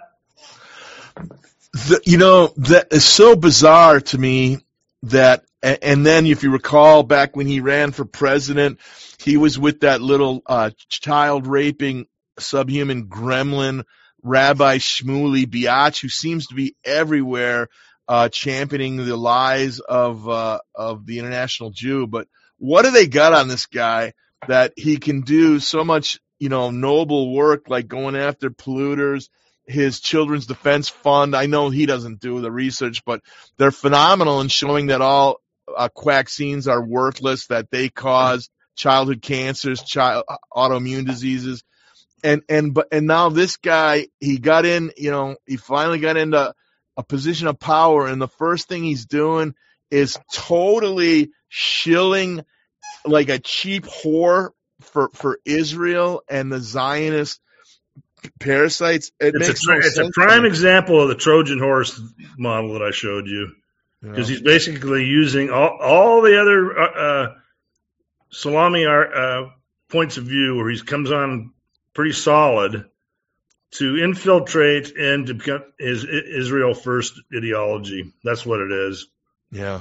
That is so bizarre to me that, and then if you recall back when he ran for president, he was with that little child raping subhuman gremlin, Rabbi Shmuley Biatch, who seems to be everywhere championing the lies of the international Jew. But what do they got on this guy that he can do so much, noble work like going after polluters, his Children's Defense Fund? I know he doesn't do the research, but they're phenomenal in showing that all vaccines are worthless, that they cause childhood cancers, autoimmune diseases. And now this guy, he got in, he finally got into a position of power, and the first thing he's doing is totally shilling like a cheap whore for Israel and the Zionist parasites. It's a prime example of the Trojan horse model that I showed you, because he's basically using all the other salami points of view where he comes on pretty solid to infiltrate and to become his Israel first ideology. That's what it is. Yeah.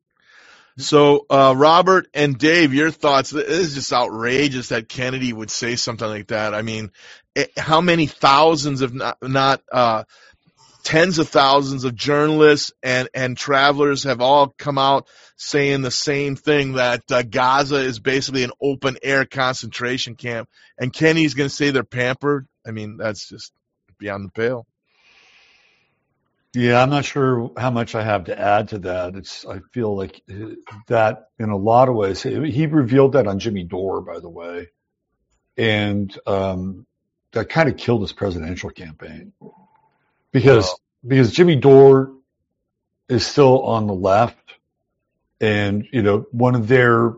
So, Robert and Dave, your thoughts? It is just outrageous that Kennedy would say something like that. I mean, how many thousands, if not tens of thousands of journalists and travelers have all come out saying the same thing, that Gaza is basically an open air concentration camp, and Kennedy's going to say they're pampered? I mean, that's just beyond the pale. Yeah, I'm not sure how much I have to add to that. I feel like that in a lot of ways, he revealed that on Jimmy Dore, by the way, and that kind of killed his presidential campaign because Jimmy Dore is still on the left, and one of their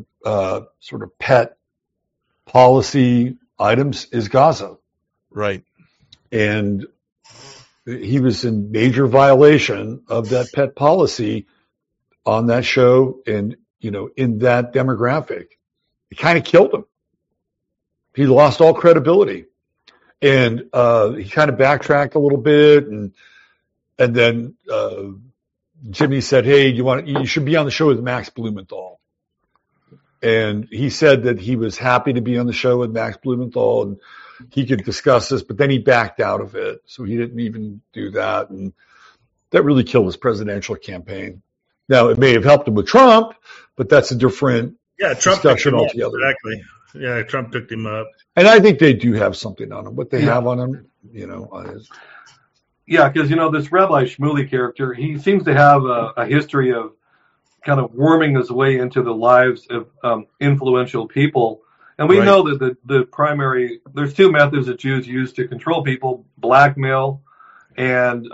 sort of pet policy items is Gaza, right? And he was in major violation of that pet policy on that show and, in that demographic. It kind of killed him. He lost all credibility. And he kind of backtracked a little bit, and then Jimmy said, "Hey, you should be on the show with Max Blumenthal." And he said that he was happy to be on the show with Max Blumenthal and he could discuss this, but then he backed out of it, so he didn't even do that, and that really killed his presidential campaign. Now, it may have helped him with Trump, but that's a different discussion altogether. Exactly. Yeah, Trump picked him up. And I think they do have something on him. What they have on him, Yeah, because, this Rabbi Shmuley character, he seems to have a history of kind of worming his way into the lives of influential people. And we know that there's two methods that Jews use to control people: blackmail and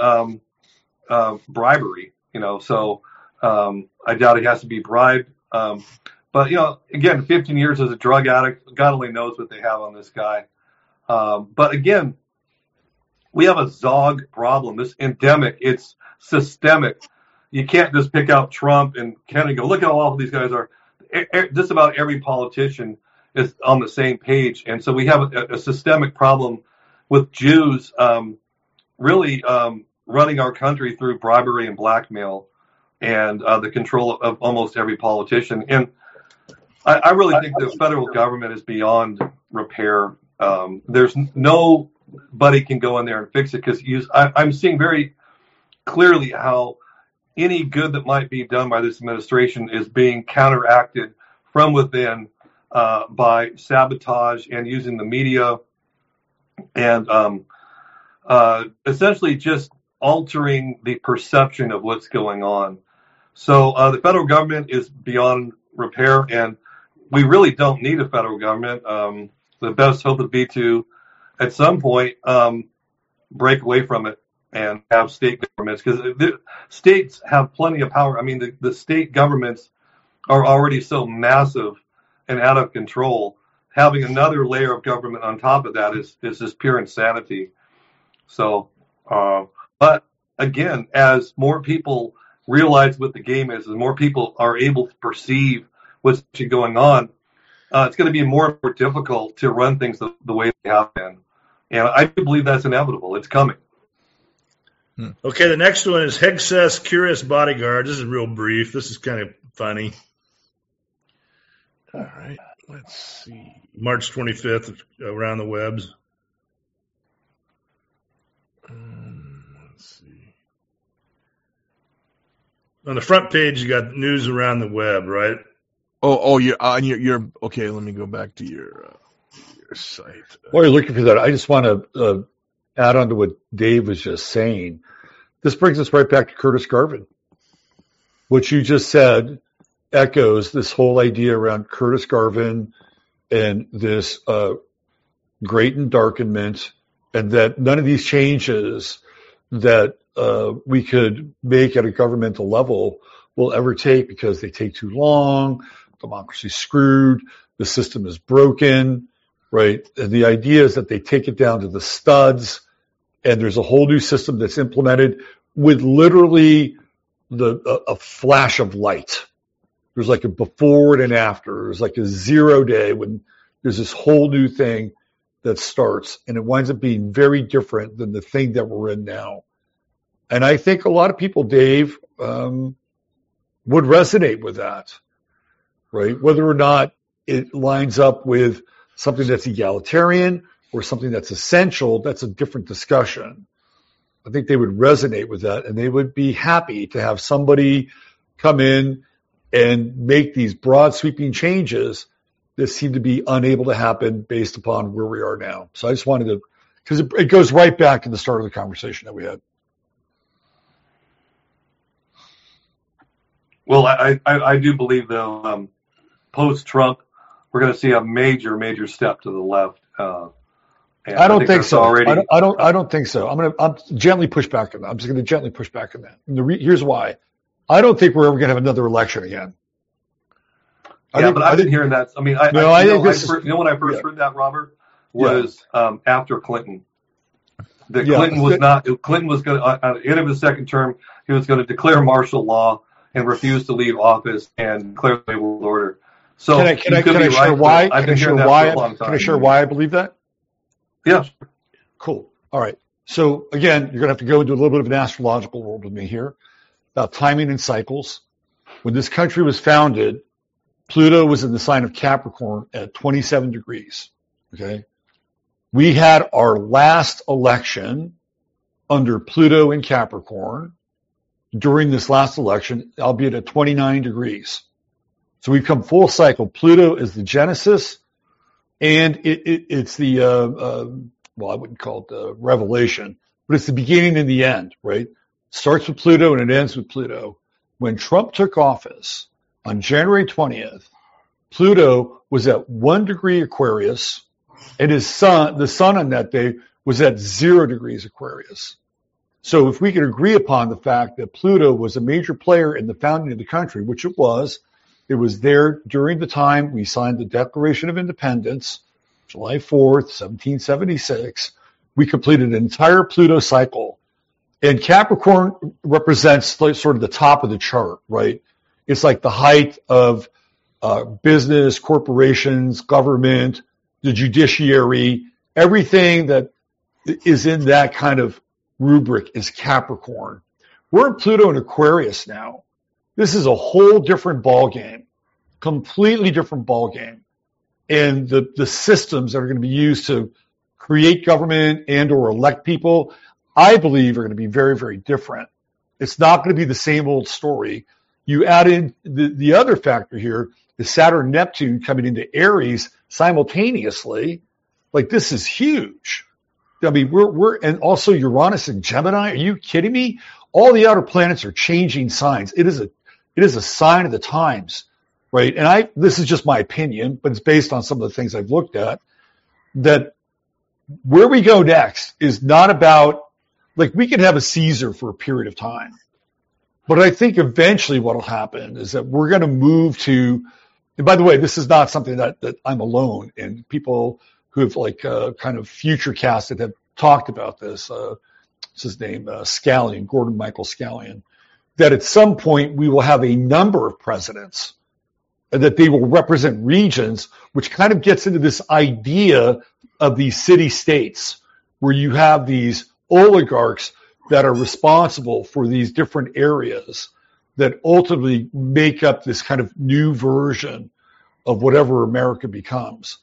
bribery. So I doubt he has to be bribed. But, again, 15 years as a drug addict, God only knows what they have on this guy. But again, we have a Zog problem. This endemic, it's systemic. You can't just pick out Trump and kind of go, look at how awful these guys are. Just about every politician is on the same page. And so we have a systemic problem with Jews really running our country through bribery and blackmail and the control of almost every politician. And I really think the federal government is beyond repair. There's nobody can go in there and fix it, because I'm seeing very clearly how any good that might be done by this administration is being counteracted from within by sabotage and using the media and essentially just altering the perception of what's going on. So the federal government is beyond repair, and we really don't need a federal government. The best hope would be to, at some point, break away from it and have state governments, because the states have plenty of power. I mean, the state governments are already so massive and out of control. Having another layer of government on top of that is just pure insanity. So, but again, as more people realize what the game is, and more people are able to perceive what's actually going on, it's going to be more and more difficult to run things the way they have been. And I do believe that's inevitable. It's coming. Okay, the next one is Hegseth Curious Bodyguard. This is real brief. This is kind of funny. All right, let's see. March 25th, around the webs. Let's see. On the front page, you got news around the web, right? Oh, you're on your. Okay, let me go back to your site. While you're looking for that, I just want to add on to what Dave was just saying. This brings us right back to Curtis Garvin. What you just said echoes this whole idea around Curtis Garvin and this great endarkenment, and that none of these changes that we could make at a governmental level will ever take, because they take too long. Democracy's screwed. The system is broken, right? And the idea is that they take it down to the studs, and there's a whole new system that's implemented with literally a flash of light. There's like a before and an after. There's like a 0 day when there's this whole new thing that starts, and it winds up being very different than the thing that we're in now. And I think a lot of people, Dave, would resonate with that, right? Whether or not it lines up with something that's egalitarian or something that's essential, that's a different discussion. I think they would resonate with that, and they would be happy to have somebody come in and make these broad sweeping changes that seem to be unable to happen based upon where we are now. So I just wanted to, because it goes right back to the start of the conversation that we had. Well, I do believe, though, post-Trump, we're going to see a major, major step to the left. I don't think so. I don't think so. I'm gently push back on that. I'm just going to gently push back on that. And here's why. I don't think we're ever going to have another election again. I've been hearing that. I mean, when I first heard that, Robert, was after Clinton. that Clinton was not. Clinton was going to, at the end of his second term, he was going to declare martial law and refuse to leave office and declare the world order. So can I share why? Can I share why I believe that? Yeah. Cool. All right. So again, you're going to have to go into a little bit of an astrological world with me here about timing and cycles. When this country was founded, Pluto was in the sign of Capricorn at 27 degrees. Okay. We had our last election under Pluto in Capricorn during this last election, albeit at 29 degrees. So we've come full cycle. Pluto is the genesis, and it's the, well, I wouldn't call it the revelation, but it's the beginning and the end, right? It starts with Pluto and it ends with Pluto. When Trump took office on January 20th, Pluto was at 1 degree Aquarius, and the sun on that day was at 0 degrees Aquarius. So if we could agree upon the fact that Pluto was a major player in the founding of the country, which it was there during the time we signed the Declaration of Independence, July 4th, 1776, we completed an entire Pluto cycle. And Capricorn represents like sort of the top of the chart, right? It's like the height of business, corporations, government, the judiciary, everything that is in that kind of rubric is Capricorn. We're in Pluto and Aquarius now. This is a whole different ballgame, completely different ballgame. And the systems that are going to be used to create government and or elect people, I believe, are going to be very, very different. It's not going to be the same old story. You add in the other factor here is Saturn and Neptune coming into Aries simultaneously. Like, this is huge. I mean, we're and also Uranus and Gemini. Are you kidding me? All the outer planets are changing signs. It is a sign of the times, right? And this is just my opinion, but it's based on some of the things I've looked at, that where we go next is not about, like, we can have a Caesar for a period of time, but I think eventually what will happen is that we're going to move to, and by the way, this is not something that I'm alone in. People who have kind of future casted have talked about this. What's his name? Scallion, Gordon Michael Scallion. That at some point we will have a number of presidents and that they will represent regions, which kind of gets into this idea of these city-states where you have these oligarchs that are responsible for these different areas that ultimately make up this kind of new version of whatever America becomes.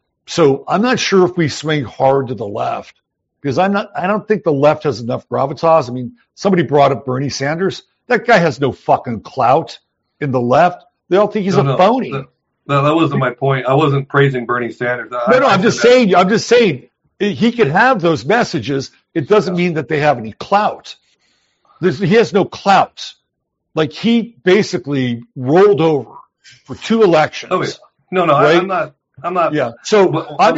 So I'm not sure if we swing hard to the left, because I don't think the left has enough gravitas. I mean, somebody brought up Bernie Sanders. That guy has no fucking clout in the left. They all think he's a phony. No, that wasn't my point. I wasn't praising Bernie Sanders. I'm just saying he could have those messages. It doesn't mean that they have any clout. He has no clout. Like, he basically rolled over for 2 elections. Okay. No, right? I'm not. Yeah. So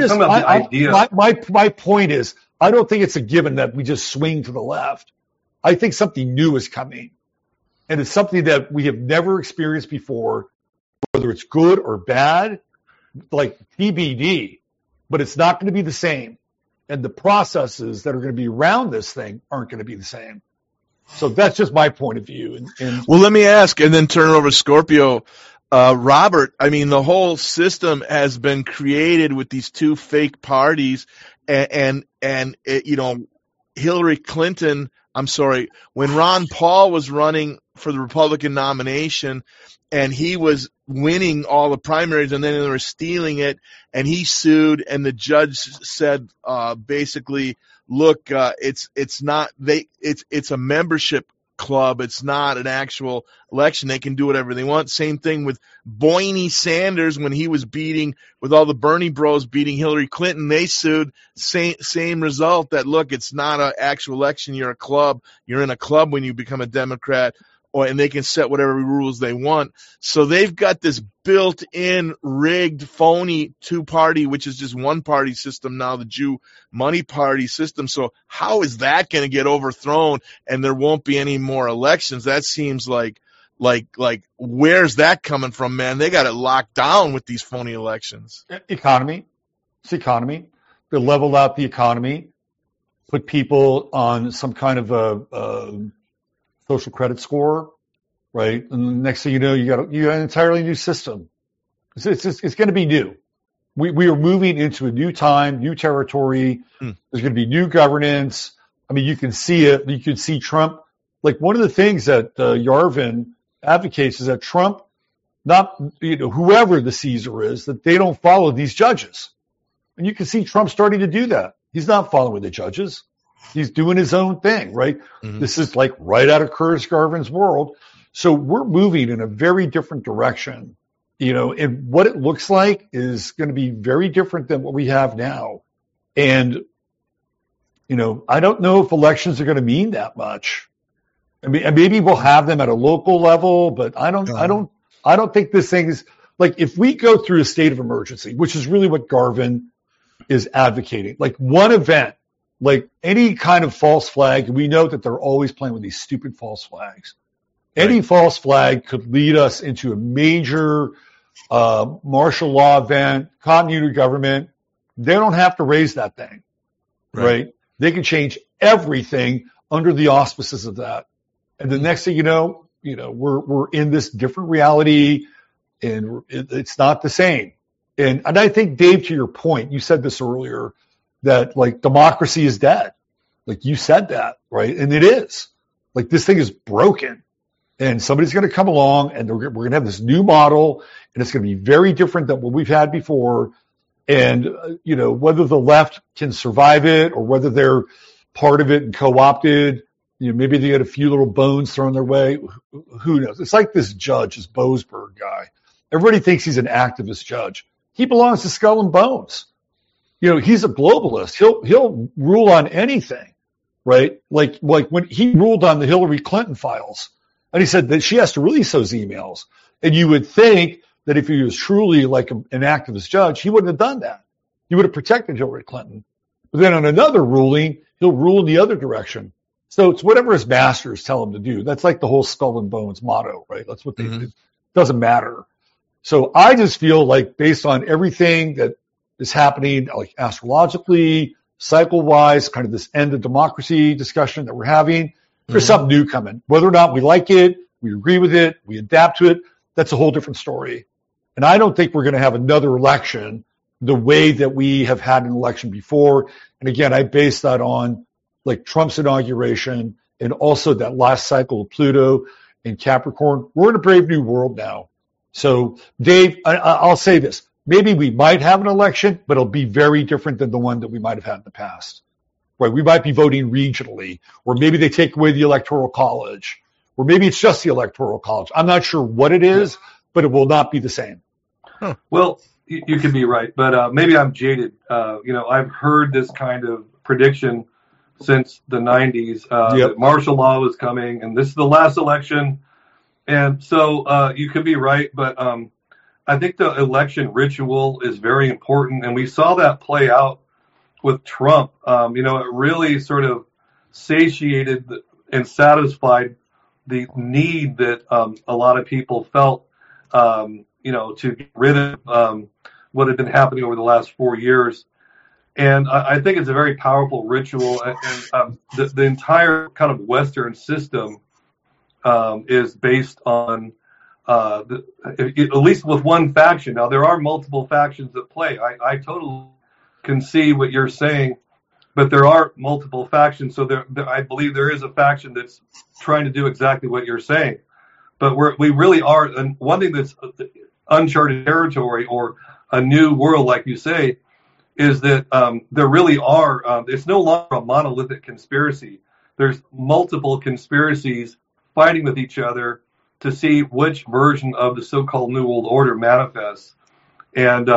my point is, I don't think it's a given that we just swing to the left. I think something new is coming, and it's something that we have never experienced before, whether it's good or bad, like TBD. But it's not going to be the same, and the processes that are going to be around this thing aren't going to be the same. So that's just my point of view. And well, let me ask, and then turn it over to Scorpio. Robert, I mean, the whole system has been created with these 2 fake parties, and Hillary Clinton, when Ron Paul was running for the Republican nomination and he was winning all the primaries and then they were stealing it and he sued, and the judge said, basically, look, it's a membership club. It's not an actual election. They can do whatever they want. Same thing with Bernie Sanders when he was with all the Bernie bros beating Hillary Clinton. They sued. Same result, that look, it's not an actual election. You're a club. You're in a club when you become a Democrat, and they can set whatever rules they want. So they've got this built-in rigged phony 2-party, which is just 1-party system now, the Jew money party system. So how is that going to get overthrown and there won't be any more elections? That seems like where's that coming from, man? They got it locked down with these phony elections. Economy. It's economy. They leveled out the economy. put people on some kind of a social credit score, right? And the next thing you know, you got an entirely new system. It's going to be new. We are moving into a new time, new territory. There's going to be new governance. I mean, you can see it. You can see Trump. Like, one of the things that Yarvin advocates is that Trump, not whoever the Caesar is, that they don't follow these judges. And you can see Trump starting to do that. He's not following the judges. He's doing his own thing, right? Mm-hmm. This is like right out of Curtis Garvin's world. So we're moving in a very different direction, and what it looks like is going to be very different than what we have now. And, I don't know if elections are going to mean that much. I mean, and maybe we'll have them at a local level, but I don't think this thing is like, if we go through a state of emergency, which is really what Garvin is advocating, like one event, like any kind of false flag, we know that they're always playing with these stupid false flags. Any false flag could lead us into a major martial law event, continuity government. They don't have to raise that thing, right? They can change everything under the auspices of that. And the next thing you know, we're in this different reality, and it's not the same. And I think, Dave, to your point, you said this earlier, that like democracy is dead. Like, you said that, right? And it is. Like, this thing is broken. And somebody's going to come along, and we're going to have this new model, and it's going to be very different than what we've had before. And, whether the left can survive it or whether they're part of it and co-opted, maybe they get a few little bones thrown their way. Who knows? It's like this judge, this Boasberg guy. Everybody thinks he's an activist judge. He belongs to Skull and Bones. He's a globalist. He'll rule on anything, right? Like when he ruled on the Hillary Clinton files, and he said that she has to release those emails. And you would think that if he was truly like an activist judge, he wouldn't have done that. He would have protected Hillary Clinton. But then on another ruling, he'll rule in the other direction. So it's whatever his masters tell him to do. That's like the whole Skull and Bones motto, right? That's what they do. It doesn't matter. So I just feel like, based on everything that is happening, like astrologically, cycle-wise, kind of this end of democracy discussion that we're having, there's something new coming. Whether or not we like it, we agree with it, we adapt to it, that's a whole different story. And I don't think we're going to have another election the way that we have had an election before. And again, I base that on like Trump's inauguration and also that last cycle of Pluto and Capricorn. We're in a brave new world now. So, Dave, I'll say this. Maybe we might have an election, but it'll be very different than the one that we might have had in the past. Right? We might be voting regionally, or maybe they take away the Electoral College, or maybe it's just the Electoral College. I'm not sure what it is, but it will not be the same. Huh. Well, you could be right, but maybe I'm jaded. I've heard this kind of prediction since the 90s. That martial law was coming, and this is the last election. And so you could be right, but I think the election ritual is very important, and we saw that play out with Trump. It really sort of satiated and satisfied the need that a lot of people felt, to get rid of what had been happening over the last 4 years. And I think it's a very powerful ritual, and the entire kind of Western system is based on, at least with one faction. Now, there are multiple factions at play. I totally can see what you're saying, but there are multiple factions. So I believe there is a faction that's trying to do exactly what you're saying. But we really are, and one thing that's uncharted territory or a new world, like you say, is that there really are, it's no longer a monolithic conspiracy. There's multiple conspiracies fighting with each other to see which version of the so-called New World Order manifests. And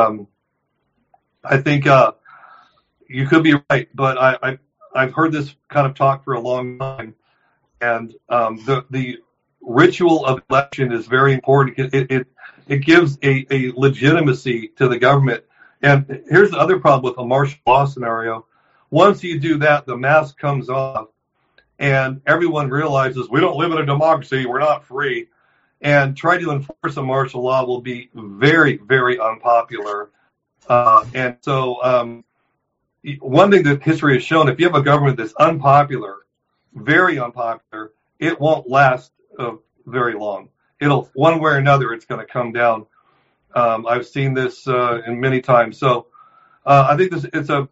I think you could be right, but I've heard this kind of talk for a long time. And the ritual of election is very important. It gives a legitimacy to the government. And here's the other problem with a martial law scenario. Once you do that, the mask comes off, and everyone realizes we don't live in a democracy, we're not free. And trying to enforce a martial law will be very, very unpopular. And so one thing that history has shown, if you have a government that's unpopular, very unpopular, it won't last very long. It'll, one way or another, it's going to come down. I've seen this in many times. So I think in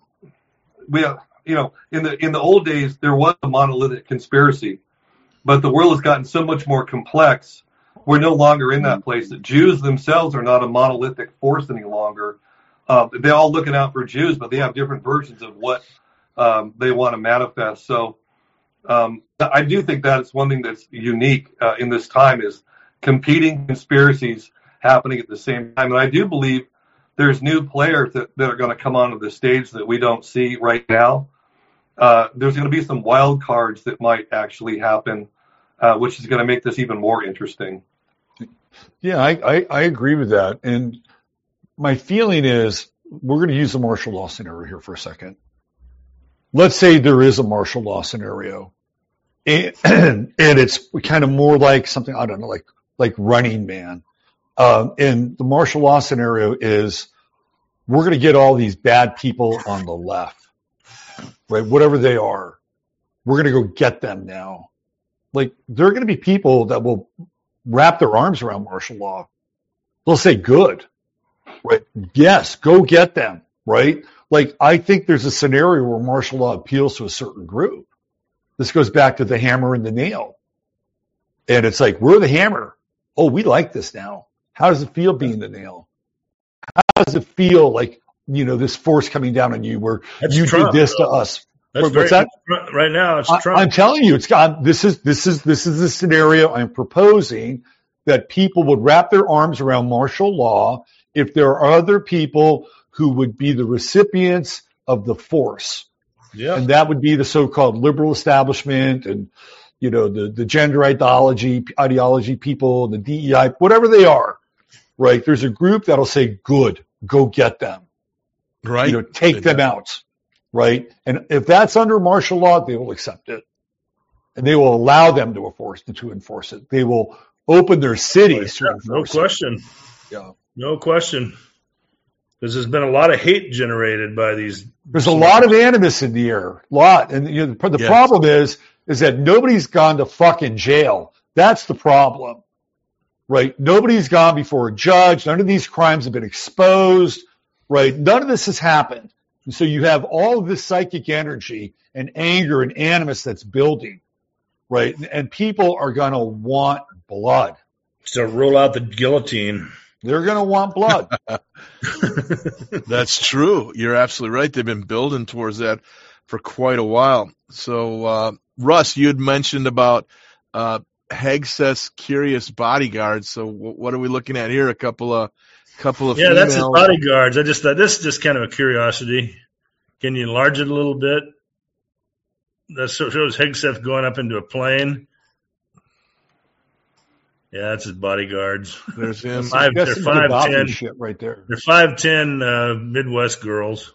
the old days, there was a monolithic conspiracy, but the world has gotten so much more complex. We're no longer in that place. The Jews themselves are not a monolithic force any longer. They're all looking out for Jews, but they have different versions of what they want to manifest. So I do think that it's one thing that's unique in this time is competing conspiracies happening at the same time. And I do believe there's new players that are going to come onto the stage that we don't see right now. There's going to be some wild cards that might actually happen, which is going to make this even more interesting. Yeah, I agree with that. And my feeling is we're going to use the martial law scenario here for a second. Let's say there is a martial law scenario, and it's kind of more like something, I don't know, like Running Man. And the martial law scenario is we're going to get all these bad people on the left, right? Whatever they are, we're going to go get them now. Like, there are going to be people that will wrap their arms around martial law. They'll say, good, right? Yes, go get them, right? Like, I think there's a scenario where martial law appeals to a certain group. This goes back to the hammer and the nail. And it's like, we're the hammer. Oh, we like this now. How does it feel being the nail? How does it feel like, this force coming down on you where you did this to us? What's that? Right now, it's Trump. I'm telling you, this is the scenario I'm proposing, that people would wrap their arms around martial law if there are other people who would be the recipients of the force. Yeah. And that would be the so-called liberal establishment and, the gender ideology people, the DEI, whatever they are, right? There's a group that'll say, good, go get them. Right. Take them out. Right. And if that's under martial law, they will accept it. And they will allow them to enforce it. They will open their cities to enforce it. No question. Yeah. No question. Because there's been a lot of hate generated by these. There's a lot of animus in the air. A lot. And the problem is that nobody's gone to fucking jail. That's the problem. Right? Nobody's gone before a judge. None of these crimes have been exposed. Right? None of this has happened. And so you have all of this psychic energy and anger and animus that's building, right? And people are going to want blood. So roll out the guillotine. They're going to want blood. That's true. You're absolutely right. They've been building towards that for quite a while. So, Russ, you had mentioned about Hegseth's curious bodyguards. So what are we looking at here? A couple of females. That's his bodyguards. I just thought this is just kind of a curiosity. Can you enlarge it a little bit? That shows Hegseth going up into a plane. Yeah, that's his bodyguards. There's him. They're 5'10". Shit right there. They're 5'10" Midwest girls.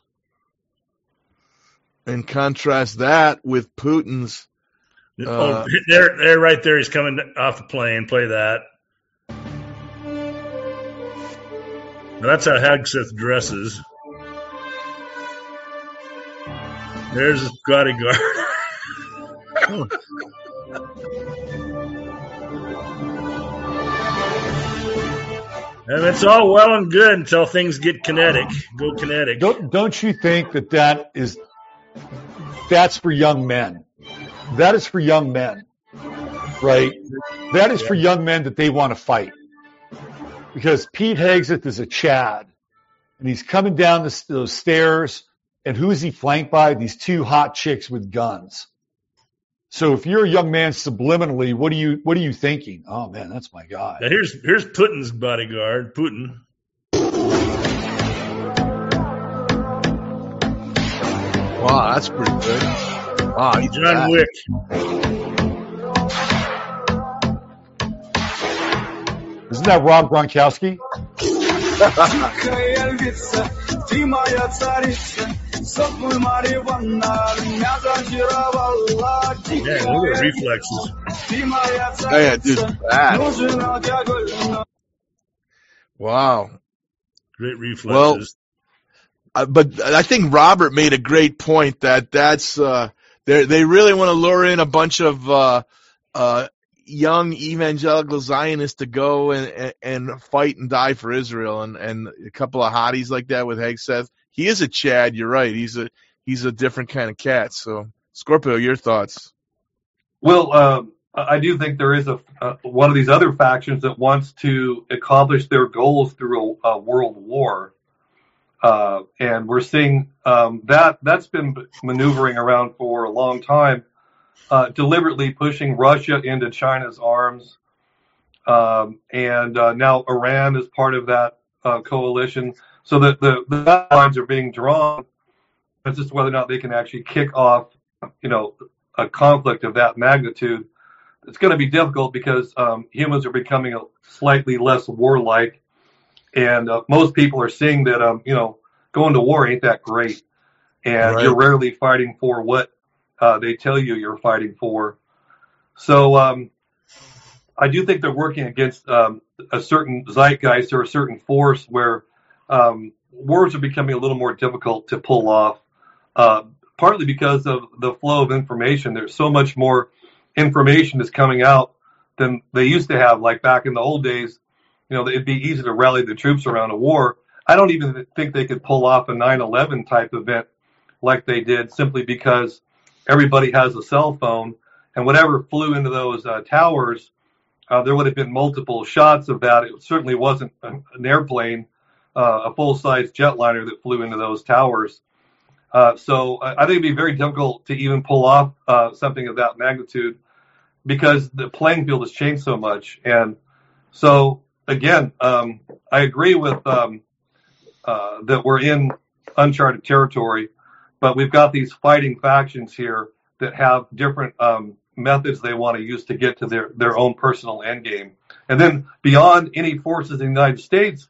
And contrast that with Putin's. They're right there. He's coming off the plane. Play that. Now that's how Hegseth dresses. There's his bodyguard. And it's all well and good until things get kinetic. Go kinetic. Don't you think that's for young men? That is for young men, right? That is for young men that they want to fight. Because Pete Hegseth is a Chad, and he's coming down those stairs, and who is he flanked by? These two hot chicks with guns. So if you're a young man subliminally, what are you thinking? Oh man, that's my guy. Now here's Putin's bodyguard, Putin. Wow, that's pretty good. Wow, he's John Wick. Isn't that Rob Gronkowski? Yeah, look at reflexes. Yeah, dude, bad. Wow. Great reflexes. But I think Robert made a great point that's they really want to lure in a bunch of young evangelical Zionists to go and fight and die for Israel, and a couple of hotties like that with Hegseth. He is a Chad. You're right. He's a different kind of cat. So, Scorpio, your thoughts? Well, I do think there is one of these other factions that wants to accomplish their goals through a world war. And we're seeing that's been maneuvering around for a long time, deliberately pushing Russia into China's arms. And now Iran is part of that coalition. So the lines are being drawn. It's just whether or not they can actually kick off, a conflict of that magnitude. It's going to be difficult because humans are becoming slightly less warlike. And most people are seeing that, going to war ain't that great. And you're rarely fighting for what they tell you you're fighting for. So I do think they're working against a certain zeitgeist or a certain force where wars are becoming a little more difficult to pull off, partly because of the flow of information. There's so much more information that's coming out than they used to have, like back in the old days. It'd be easy to rally the troops around a war. I don't even think they could pull off a 9/11 type event like they did, simply because everybody has a cell phone, and whatever flew into those towers, there would have been multiple shots of that. It certainly wasn't an airplane, a full-size jetliner that flew into those towers. So I think it'd be very difficult to even pull off something of that magnitude because the playing field has changed so much. And so, again, I agree with that we're in uncharted territory, but we've got these fighting factions here that have different methods they want to use to get to their own personal end game. And then beyond any forces in the United States,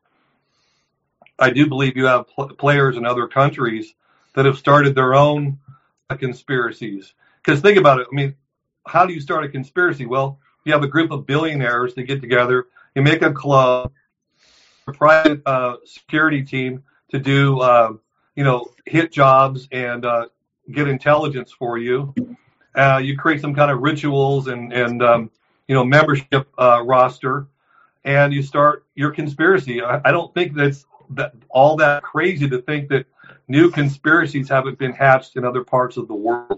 I do believe you have players in other countries that have started their own conspiracies. Because think about it. I mean, how do you start a conspiracy? Well, you have a group of billionaires that get together, you make a club, a private security team to do, hit jobs and get intelligence for you. You create some kind of rituals and membership roster, and you start your conspiracy. I don't think that's all that crazy to think that new conspiracies haven't been hatched in other parts of the world.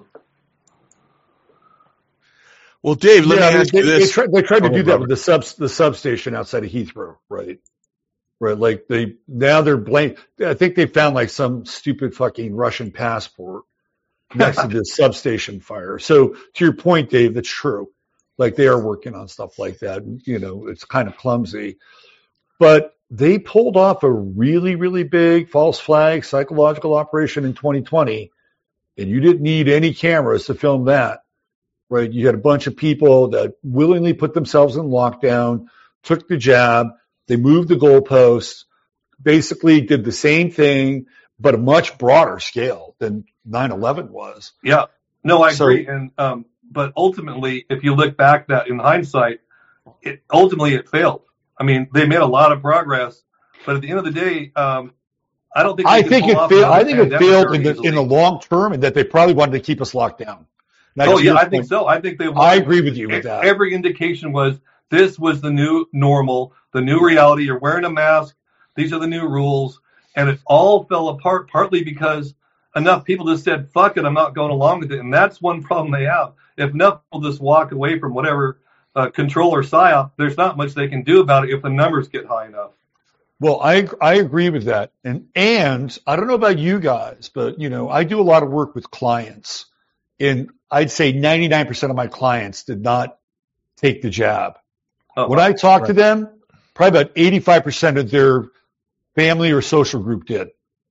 Well, Dave, let me ask you this. They tried to do that with the substation outside of Heathrow, right? Right, like they're blamed. I think they found like some stupid fucking Russian passport next to this substation fire. So to your point, Dave, that's true. Like they are working on stuff like that. It's kind of clumsy, but they pulled off a really, really big false flag psychological operation in 2020, and you didn't need any cameras to film that, right? You had a bunch of people that willingly put themselves in lockdown, took the jab, they moved the goalposts, basically did the same thing, but a much broader scale than 9/11 was. Yeah, no, I agree. And but ultimately, if you look back that in hindsight, it failed. I mean, they made a lot of progress, but at the end of the day, I don't think. I think it failed. I think it failed in the long term, and that they probably wanted to keep us locked down. I think so. I think they. I agree with you with that. Every indication was this was the new normal, the new reality. You're wearing a mask. These are the new rules, and it all fell apart partly because enough people just said, "Fuck it, I'm not going along with it," and that's one problem they have. If enough people just walk away from whatever control or psyop, there's not much they can do about it if the numbers get high enough. Well, I agree with that. And I don't know about you guys, but, I do a lot of work with clients. And I'd say 99% of my clients did not take the jab. When I talk to them, probably about 85% of their family or social group did.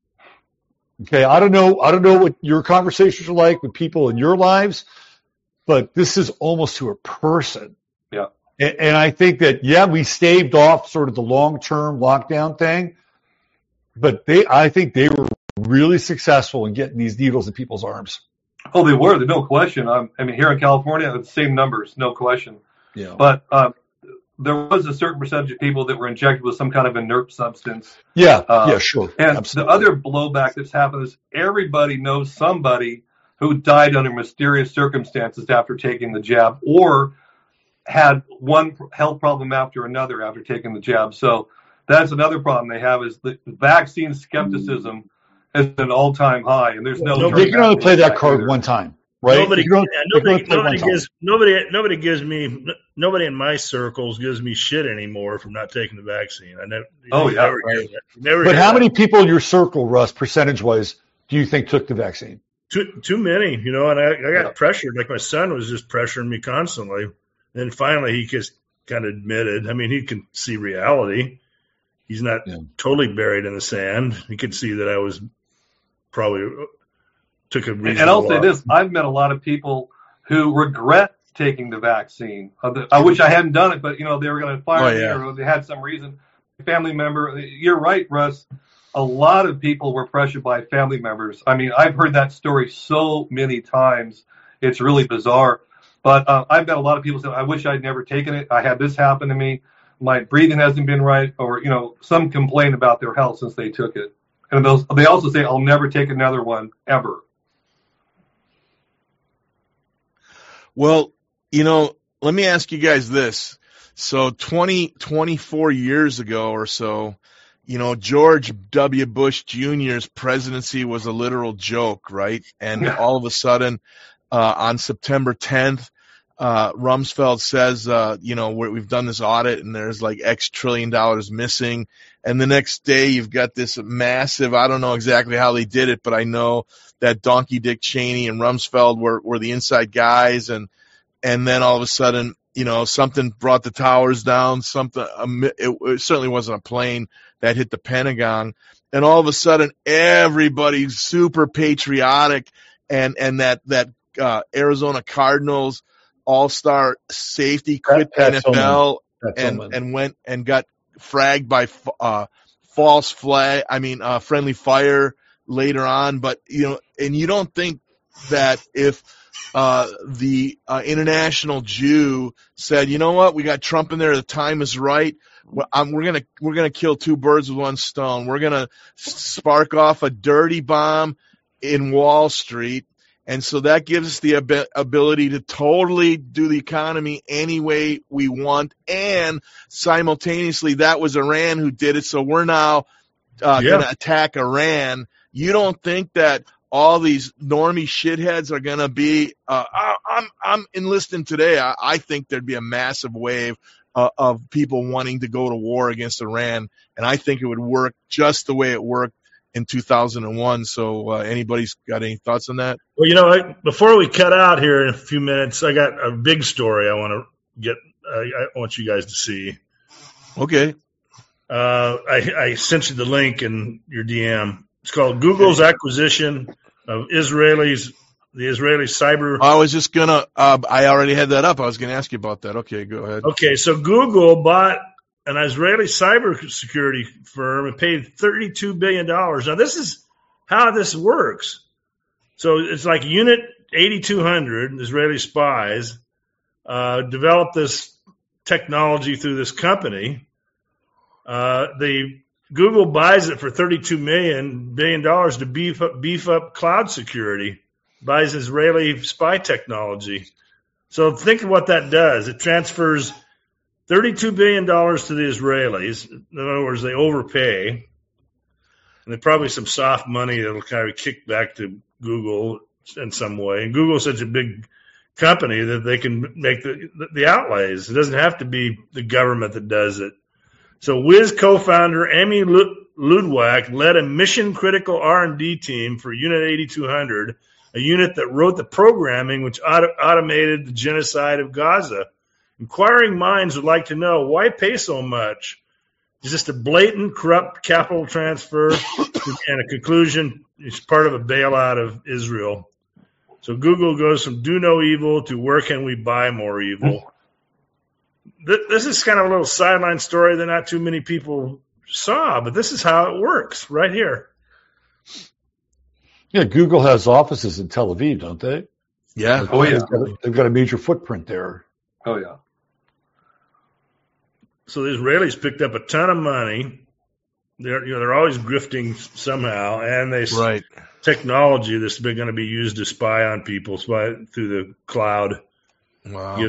Okay, I don't know what your conversations are like with people in your lives, but this is almost to a person. Yeah. And I think that, we staved off sort of the long-term lockdown thing, but I think they were really successful in getting these needles in people's arms. Oh, they were. There's no question. Here in California, the same numbers, no question. Yeah. But there was a certain percentage of people that were injected with some kind of inert substance. Yeah, sure. And Absolutely. the other blowback that's happened is everybody knows somebody who died under mysterious circumstances after taking the jab, or had one health problem after another after taking the jab. So that's another problem they have, is the vaccine skepticism is an all-time high, and there's no. You can only play that card one time, right? Nobody gives nobody in my circles gives me shit anymore from not taking the vaccine. But how many people in your circle, Russ, percentage-wise, do you think took the vaccine? Too many, and I got pressured. Like my son was just pressuring me constantly. Then finally he just kind of admitted. I mean, he can see reality. He's not totally buried in the sand. He could see that I was probably took a reasonable. And I'll say this: I've met a lot of people who regret taking the vaccine. I wish I hadn't done it, but they were going to fire me, or they had some reason. Family member, you're right, Russ. A lot of people were pressured by family members. I mean, I've heard that story so many times. It's really bizarre. But I've got a lot of people say, I wish I'd never taken it. I had this happen to me. My breathing hasn't been right, or, some complaint about their health since they took it. And they also say, I'll never take another one, ever. Well, let me ask you guys this. So 24 years ago or so, George W. Bush Jr.'s presidency was a literal joke, right? And all of a sudden, on September 10th, Rumsfeld says, we've done this audit and there's like X trillion dollars missing. And the next day you've got this massive, I don't know exactly how they did it, but I know that Donkey Dick Cheney and Rumsfeld were the inside guys. And then all of a sudden, something brought the towers down, it certainly wasn't a plane that hit the Pentagon. And all of a sudden everybody's super patriotic and that Arizona Cardinals all-star safety quit the NFL and went and got fragged by friendly fire later on. But and you don't think that if the international Jew said, you know what, we got Trump in there, the time is right, we're gonna kill two birds with one stone. We're gonna spark off a dirty bomb in Wall Street. And so that gives us the ability to totally do the economy any way we want. And simultaneously, that was Iran who did it. So we're now going to attack Iran. You don't think that all these normie shitheads are going to be I'm enlisting today. I think there'd be a massive wave of people wanting to go to war against Iran. And I think it would work just the way it worked in 2001. So anybody's got any thoughts on that? Well, before we cut out here in a few minutes, I got a big story I want to get. I want you guys to see. Okay. I sent you the link in your DM. It's called Google's acquisition of the Israeli cyber. I was just gonna. I already had that up. I was gonna ask you about that. Okay, go ahead. Okay, so Google bought an Israeli cybersecurity firm and paid $32 billion. Now, this is how this works. So it's like Unit 8200, Israeli spies, developed this technology through this company. Google buys it for $32 billion to beef up cloud security, buys Israeli spy technology. So think of what that does. It transfers $32 billion to the Israelis. In other words, they overpay. And there's probably some soft money that'll kind of kick back to Google in some way. And Google's such a big company that they can make the outlays. It doesn't have to be the government that does it. So Wiz co-founder Amy Ludwig led a mission-critical R&D team for Unit 8200, a unit that wrote the programming which automated the genocide of Gaza. Inquiring minds would like to know, why pay so much? Is this a blatant, corrupt capital transfer? And a conclusion, it's part of a bailout of Israel. So Google goes from do no evil to where can we buy more evil? This is kind of a little sideline story that not too many people saw, but this is how it works right here. Yeah, Google has offices in Tel Aviv, don't they? Yeah. They've got a major footprint there. Oh, yeah. So the Israelis picked up a ton of money. They're always grifting somehow, and technology that's going to be used to spy on people, through the cloud. Wow.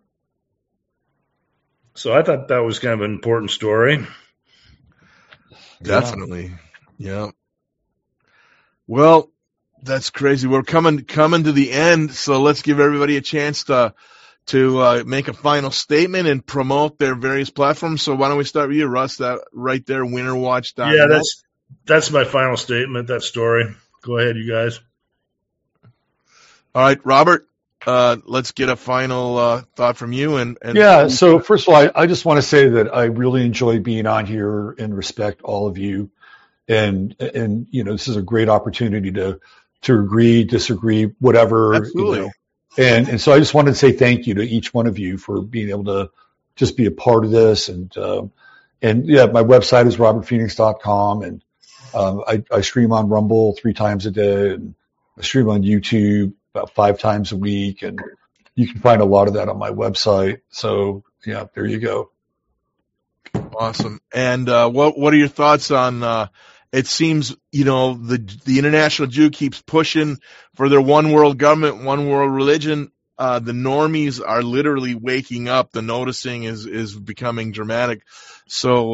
So I thought that was kind of an important story. Definitely. Yeah. Well, that's crazy. We're coming to the end, so let's give everybody a chance to make a final statement and promote their various platforms. So why don't we start with you, Russ? That right there, winterwatch.net. Yeah, that's my final statement, that story. Go ahead, you guys. All right, Robert, let's get a final thought from you. And yeah, so first of all, I just want to say that I really enjoy being on here and respect all of you. And this is a great opportunity to agree, disagree, whatever. Absolutely. And so I just wanted to say thank you to each one of you for being able to just be a part of this. And yeah, my website is robertphoenix.com, and I stream on Rumble 3 times a day, and I stream on YouTube about 5 times a week, and you can find a lot of that on my website. So yeah, there you go. Awesome. And what are your thoughts on? It seems, the International Jew keeps pushing for their one world government, one world religion. The normies are literally waking up. The noticing is becoming dramatic. So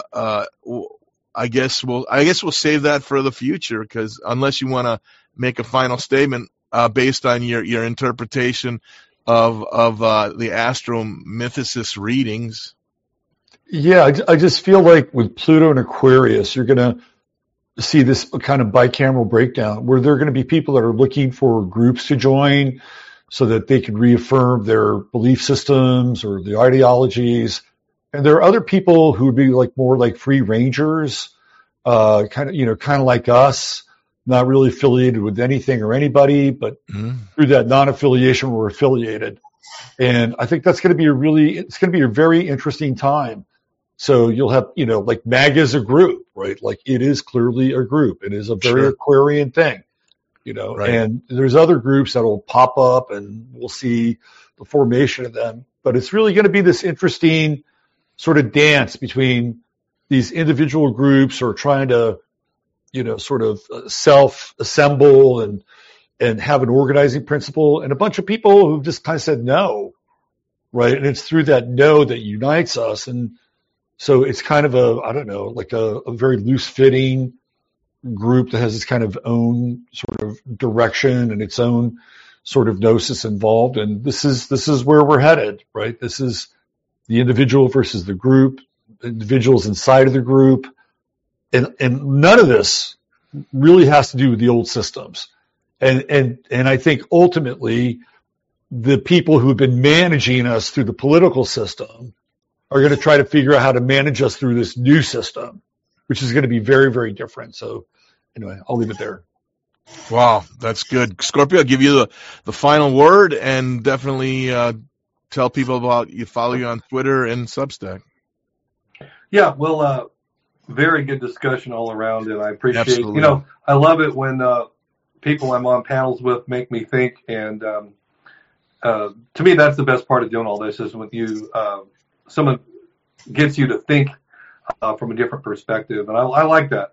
I guess we'll save that for the future, because unless you want to make a final statement based on your interpretation of the Astromythicist readings. Yeah, I just feel like with Pluto and Aquarius, you're going to see this kind of bicameral breakdown where there are going to be people that are looking for groups to join so that they can reaffirm their belief systems or the ideologies. And there are other people who would be more like free rangers, kind of like us, not really affiliated with anything or anybody, but through that non-affiliation, we're affiliated. And I think that's going to be it's going to be a very interesting time. So you'll have, MAGA is a group, right? Like, it is clearly a group. It is a very Aquarian thing, right. And there's other groups that will pop up, and we'll see the formation of them. But it's really going to be this interesting sort of dance between these individual groups who are trying to, sort of self-assemble and have an organizing principle, and a bunch of people who've just kind of said no, right? And it's through that no that unites us. And so it's kind of a very loose-fitting group that has its kind of own sort of direction and its own sort of gnosis involved. And this is where we're headed, right? This is the individual versus the group, individuals inside of the group. And none of this really has to do with the old systems. And I think ultimately the people who have been managing us through the political system are going to try to figure out how to manage us through this new system, which is going to be very, very different. So anyway, I'll leave it there. Wow, that's good. Scorpio, I'll give you the final word, and definitely tell people about follow you on Twitter and Substack. Yeah, well, very good discussion all around, and I appreciate, Absolutely. I love it when people I'm on panels with make me think, and to me, that's the best part of doing all this, is when someone gets you to think from a different perspective, and I like that.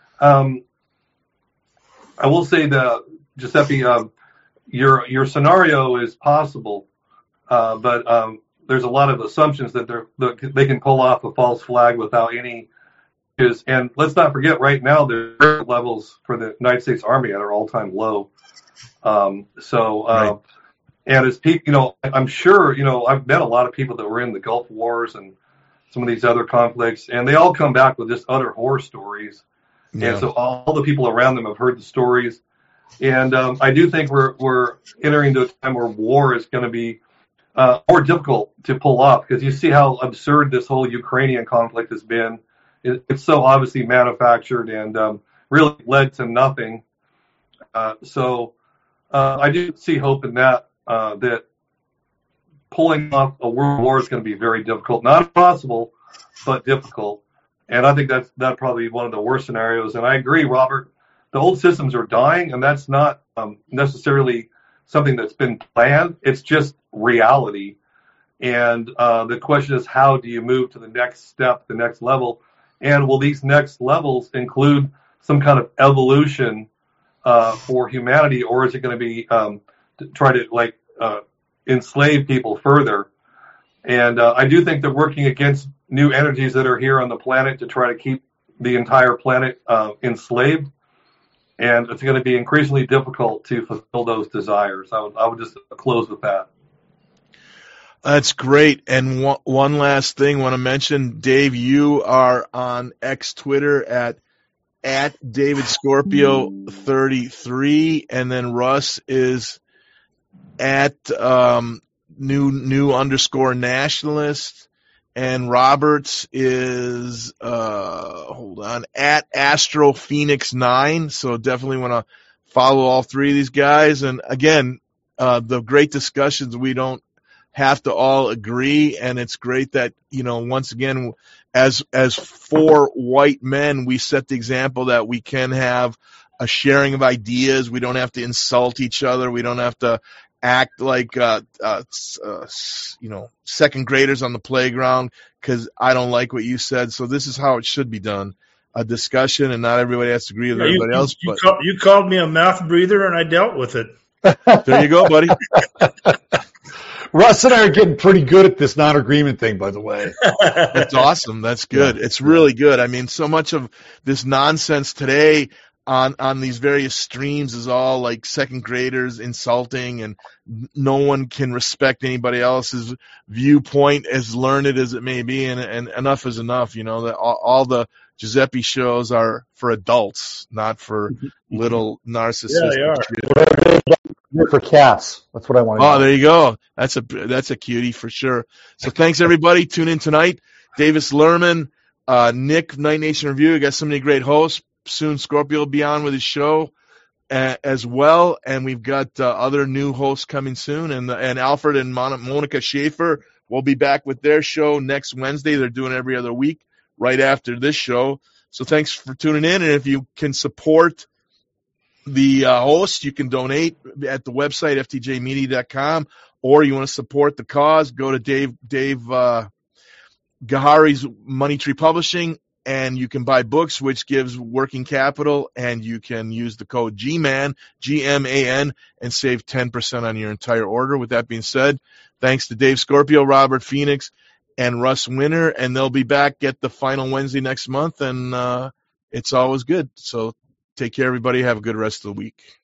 I will say that, Giuseppe, your scenario is possible, but there's a lot of assumptions that they can pull off a false flag without any. And let's not forget, right now, the levels for the United States Army at an all-time low. Right. And as people, I'm sure, I've met a lot of people that were in the Gulf Wars and some of these other conflicts, and they all come back with just utter horror stories. Yeah. And so all the people around them have heard the stories. And I do think we're entering into a time where war is going to be more difficult to pull off, because you see how absurd this whole Ukrainian conflict has been. It's so obviously manufactured and really led to nothing. So I do see hope in that pulling off a world war is going to be very difficult. Not impossible, but difficult. And I think that's probably one of the worst scenarios. And I agree, Robert, the old systems are dying, and that's not necessarily something that's been planned. It's just reality. And the question is, how do you move to the next step, the next level? And will these next levels include some kind of evolution for humanity, or is it going to be to try to enslave people further? And I do think that working against new energies that are here on the planet to try to keep the entire planet enslaved, and it's going to be increasingly difficult to fulfill those desires. I would just close with that. That's great. And one last thing I want to mention, Dave, you are on X Twitter at David Scorpio 33, and then Russ is at new underscore nationalist, and Roberts is at Astro Phoenix 9. So definitely want to follow all three of these guys. And again, the great discussions, we don't have to all agree, and it's great that, once again, as four white men, we set the example that we can have a sharing of ideas. We don't have to insult each other. We don't have to act like second graders on the playground because I don't like what you said. So this is how it should be done: a discussion, and not everybody has to agree with everybody else. You called me a mouth breather, and I dealt with it. There you go, buddy. Russ and I are getting pretty good at this non-agreement thing, by the way. That's awesome. That's good. Yeah. It's really good. I mean, so much of this nonsense today on these various streams is all like second graders insulting, and no one can respect anybody else's viewpoint, as learned as it may be, and enough is enough. That all the Giuseppe shows are for adults, not for little narcissists. Yeah, they are. For cats. That's what I want to know. Oh, there you go. That's a cutie for sure. So thanks, everybody. Tune in tonight. Davis Lerman, Nick, Night Nation Review. We got so many great hosts. Soon Scorpio will be on with his show as well. And we've got other new hosts coming soon. And Alfred and Monica Schaefer will be back with their show next Wednesday. They're doing every other week right after this show. So thanks for tuning in. And if you can support the host, you can donate at the website, ftjmedia.com, or you want to support the cause, go to Dave Gahari's Money Tree Publishing, and you can buy books, which gives working capital, and you can use the code GMAN, G-M-A-N, and save 10% on your entire order. With that being said, thanks to Dave Scorpio, Robert Phoenix, and Russ Winter, and they'll be back at the final Wednesday next month, and it's always good. So take care, everybody. Have a good rest of the week.